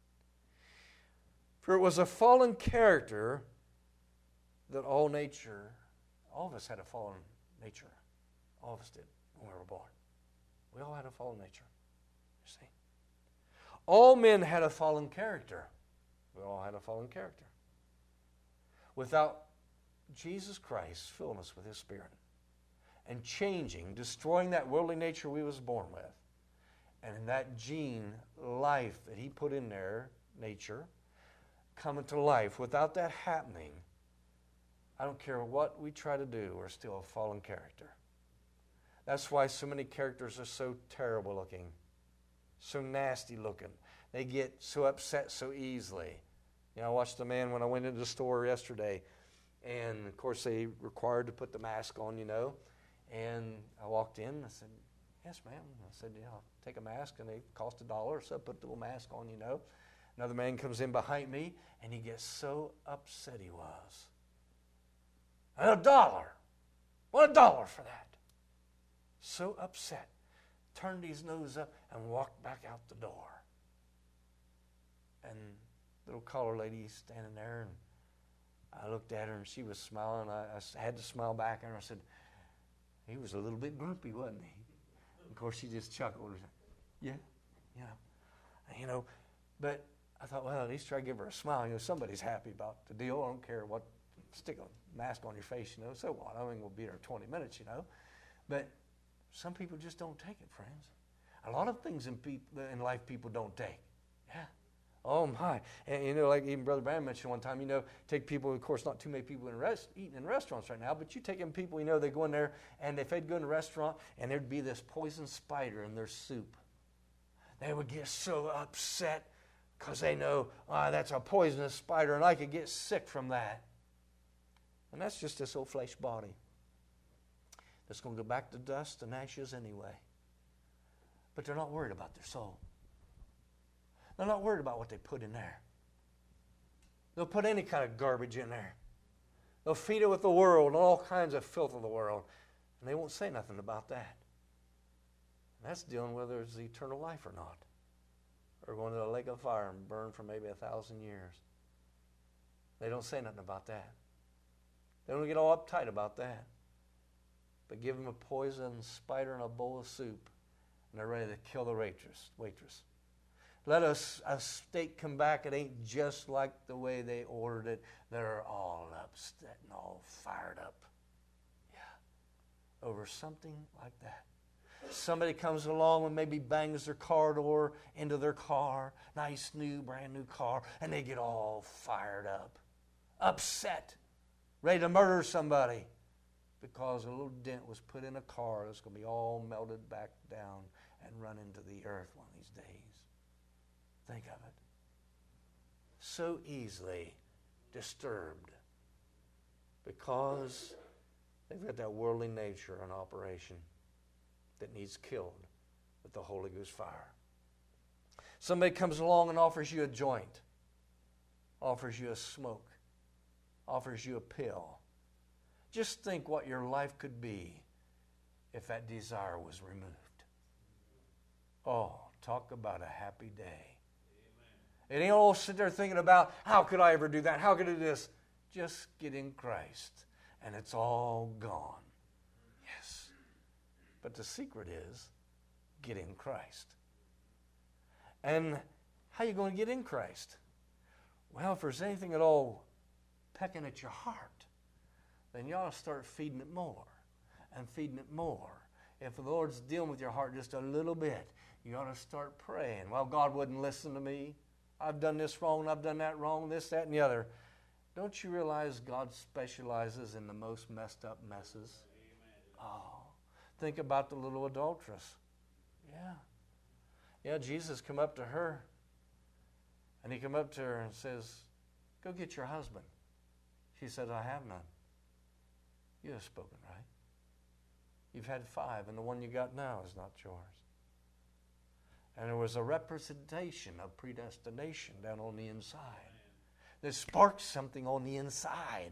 For it was a fallen character that all nature, all of us had a fallen nature. All of us did when we were born. We all had a fallen nature. You see? All men had a fallen character. We all had a fallen character. Without Jesus Christ filling us with His Spirit and changing, destroying that worldly nature we was born with, and in that gene life that He put in there, nature, coming to life, without that happening, I don't care what we try to do, we're still a fallen character. That's why so many characters are so terrible looking, so nasty looking. They get so upset so easily. You know, I watched a man when I went into the store yesterday, and of course they required to put the mask on, you know. And I walked in and I said, "Yes, ma'am." I said, "Yeah, I'll take a mask," and they cost a dollar, so I put the little mask on, you know. Another man comes in behind me, and he gets so upset he was. A dollar. What a dollar for that. So upset. Turned his nose up and walked back out the door. And the little collar lady standing there, and I looked at her, and she was smiling. I, I had to smile back at her. I said, "He was a little bit grumpy, wasn't he?" Of course, she just chuckled. Yeah, you know, you know. But I thought, well, at least try to give her a smile. You know, somebody's happy about the deal. I don't care what. Stick a mask on your face, you know. So what? I mean, we'll be there twenty minutes, you know. But some people just don't take it, friends. A lot of things in people in life people don't take. Yeah. Oh my. And you know, like even Brother Bram mentioned one time, you know, take people. Of course, not too many people in rest, eating in restaurants right now. But you take in people, you know, they go in there, and if they'd go in a restaurant, and there'd be this poison spider in their soup, they would get so upset because they know, ah, oh, that's a poisonous spider, and I could get sick from that. And that's just this old flesh body that's going to go back to dust and ashes anyway. But they're not worried about their soul. They're not worried about what they put in there. They'll put any kind of garbage in there. They'll feed it with the world and all kinds of filth of the world. And they won't say nothing about that. And that's dealing with whether it's eternal life or not. Or going to the lake of fire and burn for maybe a thousand years. They don't say nothing about that. They don't get all uptight about that. But give them a poison spider in a bowl of soup, and they're ready to kill the waitress. waitress. Let us, a steak come back, it ain't just like the way they ordered it. They're all upset and all fired up. Yeah. Over something like that. Somebody comes along and maybe bangs their car door into their car, nice new, brand new car, and they get all fired up, upset, ready to murder somebody because a little dent was put in a car that's going to be all melted back down and run into the earth one of these days. Think of it. So easily disturbed because they've got that worldly nature in operation that needs killed with the Holy Ghost fire. Somebody comes along and offers you a joint, offers you a smoke, offers you a pill. Just think what your life could be if that desire was removed. Oh, talk about a happy day. Amen. It ain't all sit there thinking about, how could I ever do that? How could I do this? Just get in Christ, and it's all gone. Yes. But the secret is, get in Christ. And how are you going to get in Christ? Well, if there's anything at all pecking at your heart, then you ought to start feeding it more and feeding it more. If the Lord's dealing with your heart just a little bit, you ought to start praying. Well, God wouldn't listen to me. I've done this wrong, I've done that wrong, this, that, and the other. Don't you realize God specializes in the most messed up messes? Amen. Oh, think about the little adulteress. Yeah. Yeah, Jesus come up to her, and he come up to her and says, "Go get your husband." She said, "I have none." You have spoken right. You've had five, and the one you got now is not yours. And there was a representation of predestination down on the inside that sparked something on the inside.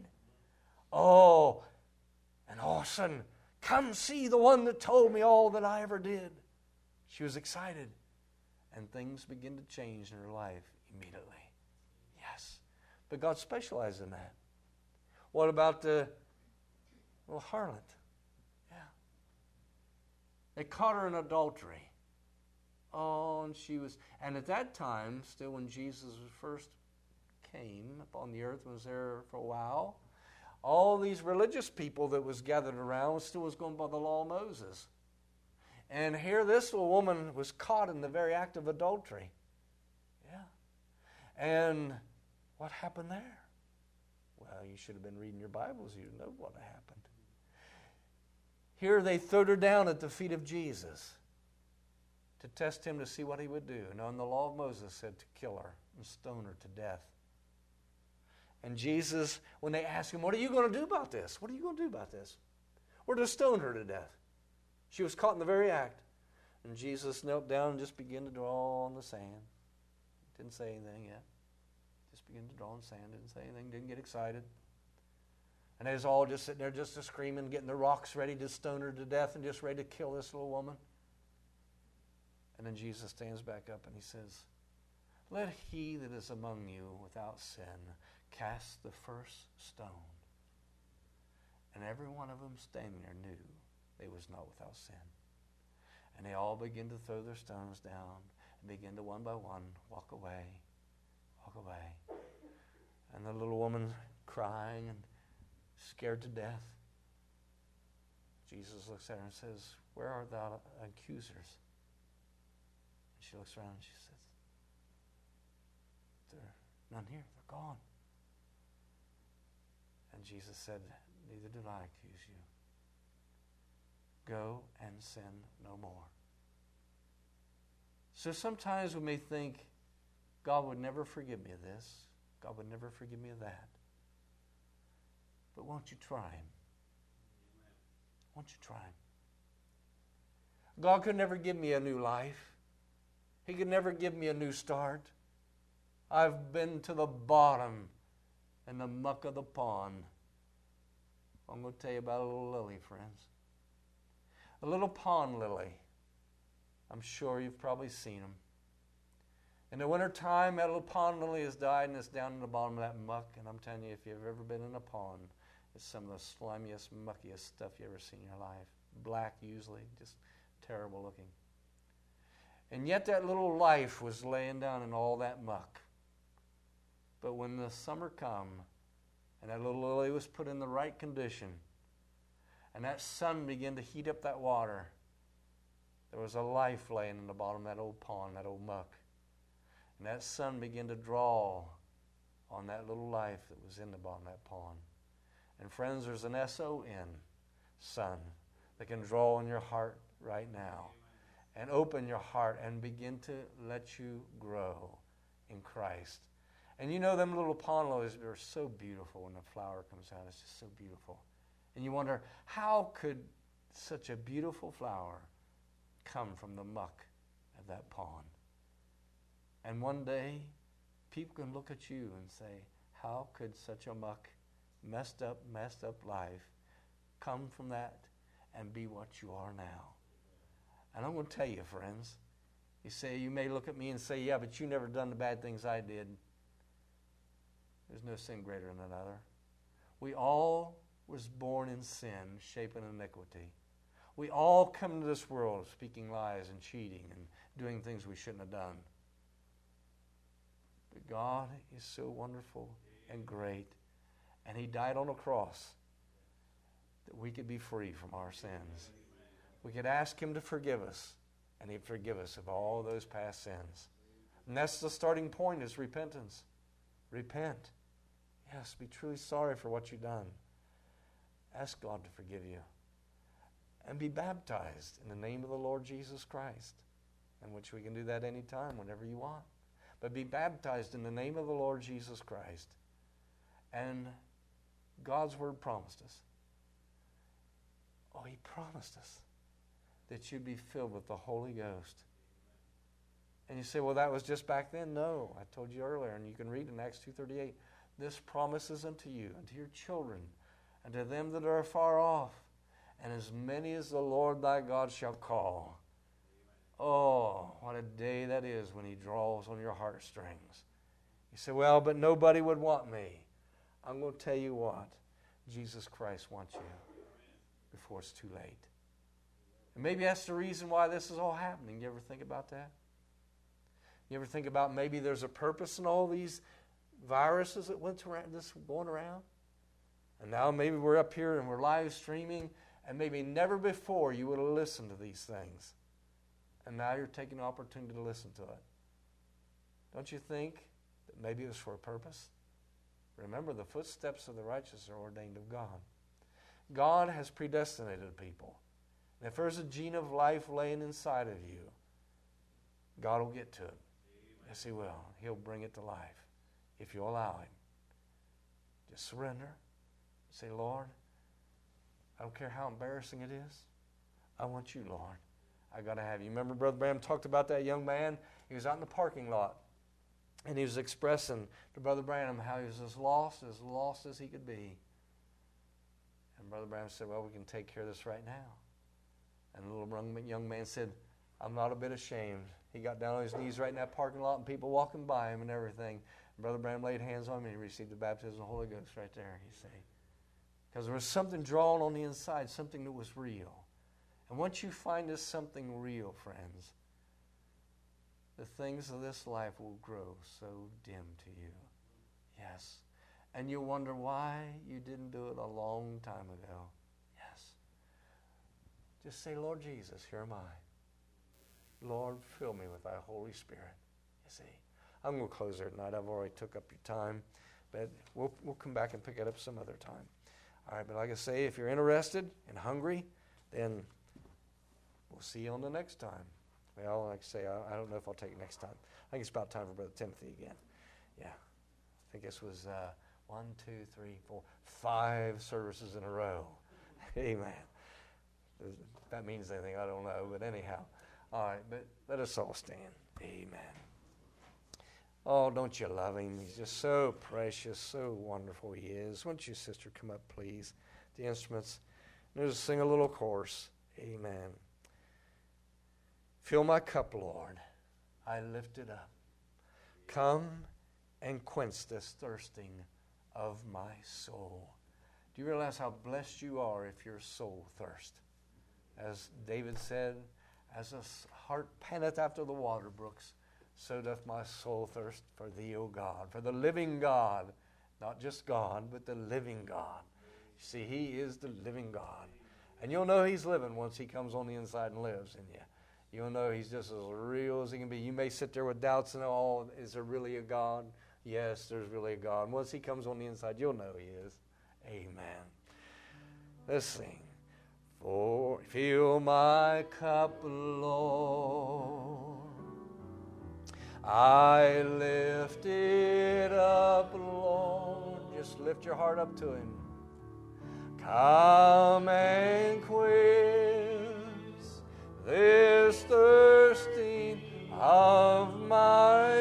Oh, and all of a sudden, come see the one that told me all that I ever did. She was excited, and things begin to change in her life immediately. Yes, but God specializes in that. What about the little harlot? Yeah. They caught her in adultery. Oh, and she was, and at that time, still when Jesus first came upon the earth and was there for a while, all these religious people that was gathered around still was going by the law of Moses. And here this little woman was caught in the very act of adultery. Yeah. And what happened there? Well, you should have been reading your Bibles. You'd know what happened. Here they threw her down at the feet of Jesus to test him to see what he would do. Now, in the law of Moses said to kill her and stone her to death. And Jesus, when they asked him, what are you going to do about this? What are you going to do about this? We're to stone her to death. She was caught in the very act. And Jesus knelt down and just began to draw on the sand. Didn't say anything yet. Just began to draw on sand. Didn't say anything. Didn't get excited. And they was all just sitting there just screaming, getting the rocks ready to stone her to death and just ready to kill this little woman. And then Jesus stands back up and he says, let he that is among you without sin cast the first stone. And every one of them standing there knew they was not without sin. And they all begin to throw their stones down and begin to one by one walk away, walk away. And the little woman crying and scared to death. Jesus looks at her and says, where are the accusers? And she looks around and she says, there are none here, they're gone. And Jesus said, neither do I accuse you. Go and sin no more. So sometimes we may think, God would never forgive me of this. God would never forgive me of that. But won't you try him? Won't you try him? God could never give me a new life. He could never give me a new start. I've been to the bottom in the muck of the pond. I'm going to tell you about a little lily, friends. A little pond lily. I'm sure you've probably seen them. In the wintertime, that little pond lily has died and it's down in the bottom of that muck. And I'm telling you, if you've ever been in a pond, it's some of the slimiest, muckiest stuff you ever seen in your life. Black usually, just terrible looking. And yet that little life was laying down in all that muck. But when the summer come, and that little lily was put in the right condition, and that sun began to heat up that water, there was a life laying in the bottom of that old pond, that old muck. And that sun began to draw on that little life that was in the bottom of that pond. And friends, there's an S O N, sun, that can draw on your heart right now and open your heart and begin to let you grow in Christ. And you know them little pond lilies are so beautiful when the flower comes out. It's just so beautiful. And you wonder, how could such a beautiful flower come from the muck of that pond? And one day, people can look at you and say, how could such a muck, messed up, messed up life come from that and be what you are now? And I'm going to tell you, friends, you say, you may look at me and say, yeah, but you never done the bad things I did. There's no sin greater than another. We all was born in sin, shaping iniquity. We all come into this world speaking lies and cheating and doing things we shouldn't have done. But God is so wonderful and great, and he died on a cross that we could be free from our sins. We could ask him to forgive us, and he'd forgive us of all those past sins. And that's the starting point, is repentance. Repent. Yes, be truly sorry for what you've done. Ask God to forgive you. And be baptized in the name of the Lord Jesus Christ, in which we can do that anytime, whenever you want. But be baptized in the name of the Lord Jesus Christ. And God's word promised us. Oh, he promised us that you'd be filled with the Holy Ghost. And you say, well, that was just back then. No, I told you earlier, and you can read in Acts two thirty-eight. This promise is unto you, and to your children, and to them that are afar off, and as many as the Lord thy God shall call. Oh, what a day that is when he draws on your heartstrings. You say, well, but nobody would want me. I'm going to tell you what. Jesus Christ wants you before it's too late. And maybe that's the reason why this is all happening. You ever think about that? You ever think about maybe there's a purpose in all these viruses that went around, this going around? And now maybe we're up here and we're live streaming, and maybe never before you would have listened to these things. And now you're taking the opportunity to listen to it. Don't you think that maybe it was for a purpose? Remember, the footsteps of the righteous are ordained of God. God has predestinated people. And if there's a gene of life laying inside of you, God will get to it. Yes, He will. He'll bring it to life if you allow Him. Just surrender. Say, Lord, I don't care how embarrassing it is. I want you, Lord. I got to have you. Remember Brother Branham talked about that young man? He was out in the parking lot, and he was expressing to Brother Branham how he was as lost, as lost as he could be. And Brother Branham said, well, we can take care of this right now. And the little young man said, I'm not a bit ashamed. He got down on his knees right in that parking lot, and people walking by him and everything. And Brother Branham laid hands on him, and he received the baptism of the Holy Ghost right there, you see. Because there was something drawn on the inside, something that was real. And once you find this something real, friends, the things of this life will grow so dim to you. Yes. And you'll wonder why you didn't do it a long time ago. Yes. Just say, Lord Jesus, here am I. Lord, fill me with thy Holy Spirit. You see. I'm going to close there tonight. I've already took up your time. But we'll, we'll come back and pick it up some other time. All right, but like I say, if you're interested and hungry, then we'll see you on the next time. Well, like I say, I, I don't know if I'll take it next time. I think it's about time for Brother Timothy again. Yeah. I think this was uh, one, two, three, four, five services in a row. Amen. If that means anything, I don't know. But anyhow. All right, but let us all stand. Amen. Oh, don't you love him? He's just so precious, so wonderful he is. Why don't you, sister, come up, please? The instruments. And just sing a little chorus. Amen. Fill my cup, Lord. I lift it up. Come and quench this thirsting of my soul. Do you realize how blessed you are if your soul thirsts? As David said, as a heart panteth after the water brooks, so doth my soul thirst for thee, O God, for the living God. Not just God, but the living God. You see, he is the living God. And you'll know he's living once he comes on the inside and lives in you. You'll know he's just as real as he can be. You may sit there with doubts and, oh, is there really a God? Yes, there's really a God. And once he comes on the inside, you'll know he is. Amen. Let's sing. For fill my cup, Lord. I lift it up, Lord. Just lift your heart up to him. Come and quench this thirsting of my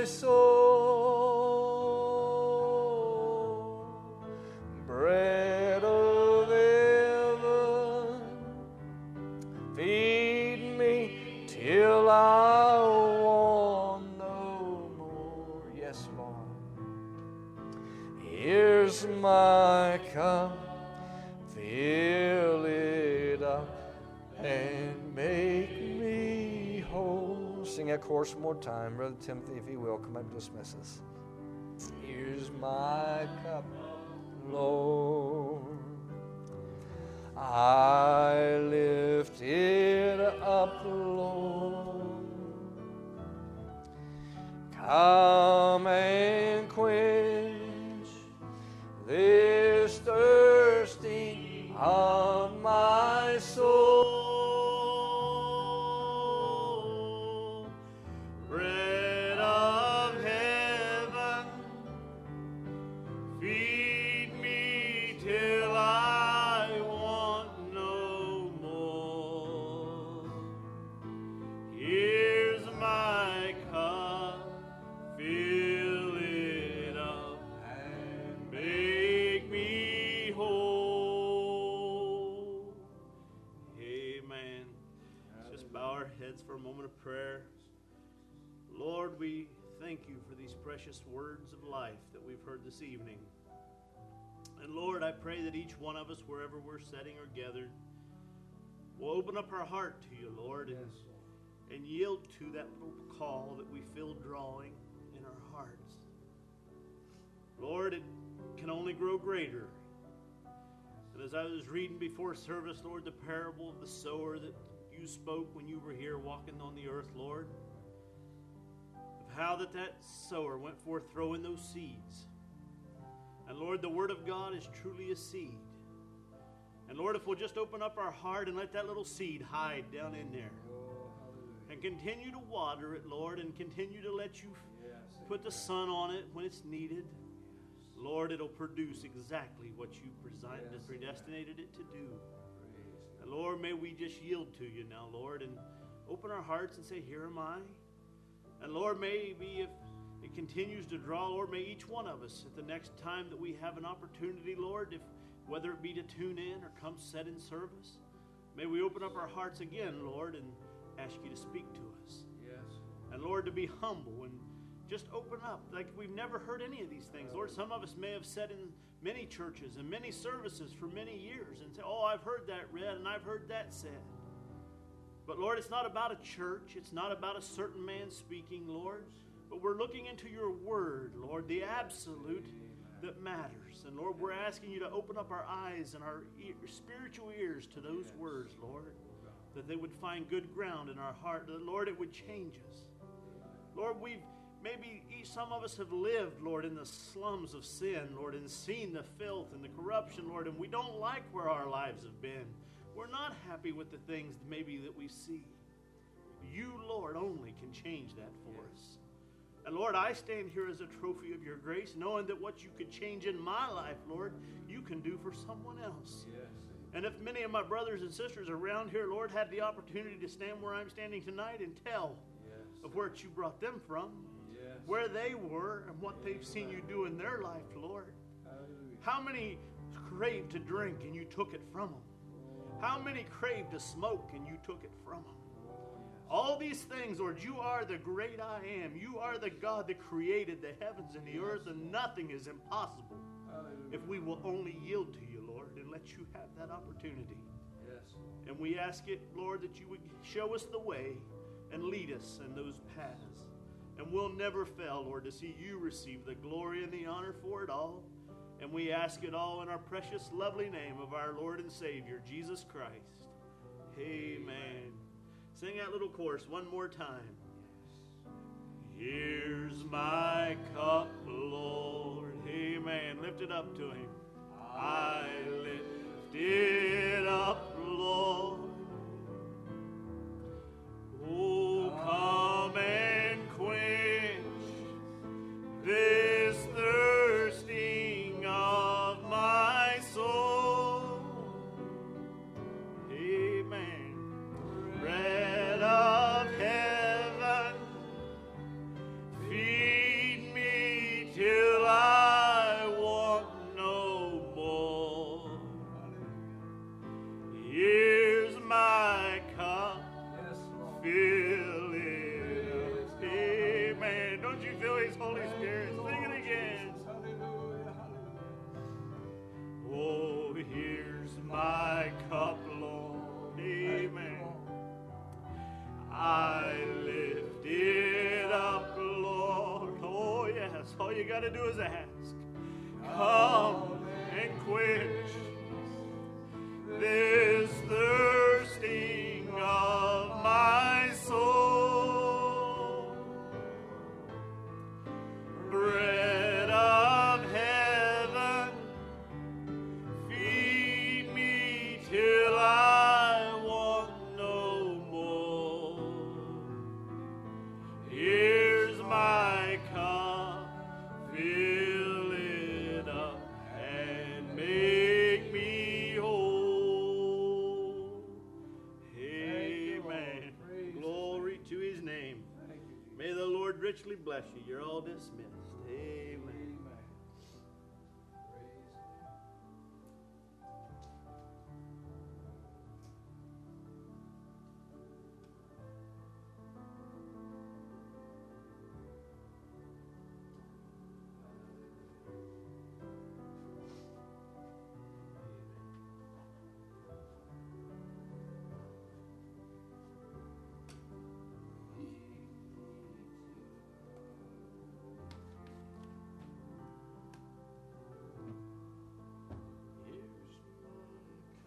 soul. Bread of heaven, feed me till I want no more. Yes, Lord. Here's my cup, fill it up and make me whole. Sing that chorus one more time. Brother Timothy, if he will, come up and dismiss us. Here's my cup, Lord. I lift it up, Lord. Come and quench this thirsting of my soul. Bread of heaven, feed me till I want no more. Here's my cup, fill it up and make me whole. Amen. Let's just bow our heads for a moment of prayer. Lord, we thank you for these precious words of life that we've heard this evening. And Lord, I pray that each one of us, wherever we're sitting or gathered, will open up our heart to you, Lord, and and yield to that little call that we feel drawing in our hearts. Lord, it can only grow greater. And as I was reading before service, Lord, the parable of the sower that you spoke when you were here walking on the earth, Lord, of how that that sower went forth throwing those seeds. And Lord, the Word of God is truly a seed. And Lord, if we'll just open up our heart and let that little seed hide down in there, and continue to water it, Lord, and continue to let you put the sun on it when it's needed, Lord, it'll produce exactly what you predestinated it to do. And Lord, may we just yield to you now, Lord, and open our hearts and say, here am I. And Lord, maybe if it continues to draw, Lord, may each one of us at the next time that we have an opportunity, Lord, if whether it be to tune in or come set in service, may we open up our hearts again, Lord, and ask you to speak to us. Yes. And Lord, to be humble and just open up like we've never heard any of these things. Lord, some of us may have sat in many churches and many services for many years and say, oh, I've heard that read and I've heard that said. But Lord, it's not about a church. It's not about a certain man speaking, Lord. But we're looking into your word, Lord, the absolute that matters. And Lord, we're asking you to open up our eyes and our ear, spiritual ears to those words, Lord, that they would find good ground in our heart, that, Lord, it would change us. Lord, we've maybe some of us have lived, Lord, in the slums of sin, Lord, and seen the filth and the corruption, Lord, and we don't like where our lives have been. We're not happy with the things maybe that we see. You, Lord, only can change that for us. And Lord, I stand here as a trophy of your grace, knowing that what you could change in my life, Lord, you can do for someone else. Yes. And if many of my brothers and sisters around here, Lord, had the opportunity to stand where I'm standing tonight and tell Yes. of where you brought them from, Yes. where they were, and what they've seen you do in their life, Lord. Hallelujah. How many craved to drink and you took it from them? How many craved to smoke and you took it from them? All these things, Lord, you are the great I am. You are the God that created the heavens and the earth, and nothing is impossible if we will only yield to you, Lord, and let you have that opportunity. Yes. And we ask it, Lord, that you would show us the way and lead us in those paths. And we'll never fail, Lord, to see you receive the glory and the honor for it all. And we ask it all in our precious, lovely name of our Lord and Savior, Jesus Christ. Amen. Sing that little chorus one more time. Here's my cup, Lord. Amen. Lift it up to him. I lift it up, Lord. Oh, come and quench this thirsting of my soul. Amen. Bread of heaven, feed me till I want no more. Here's my cup, fill it up. Amen. Don't you feel his Holy Spirit? Sing it again. Oh, here's my cup, Lord. Amen. I lift it up, Lord. Oh, yes. All you got to do is ask. Come and quench this thirsting of my soul. Bread of heaven, feed me till I want no more. Here's my cup, fill it up and make me whole. Amen. Glory to his name. May the Lord richly bless you. You're all dismissed. Amen.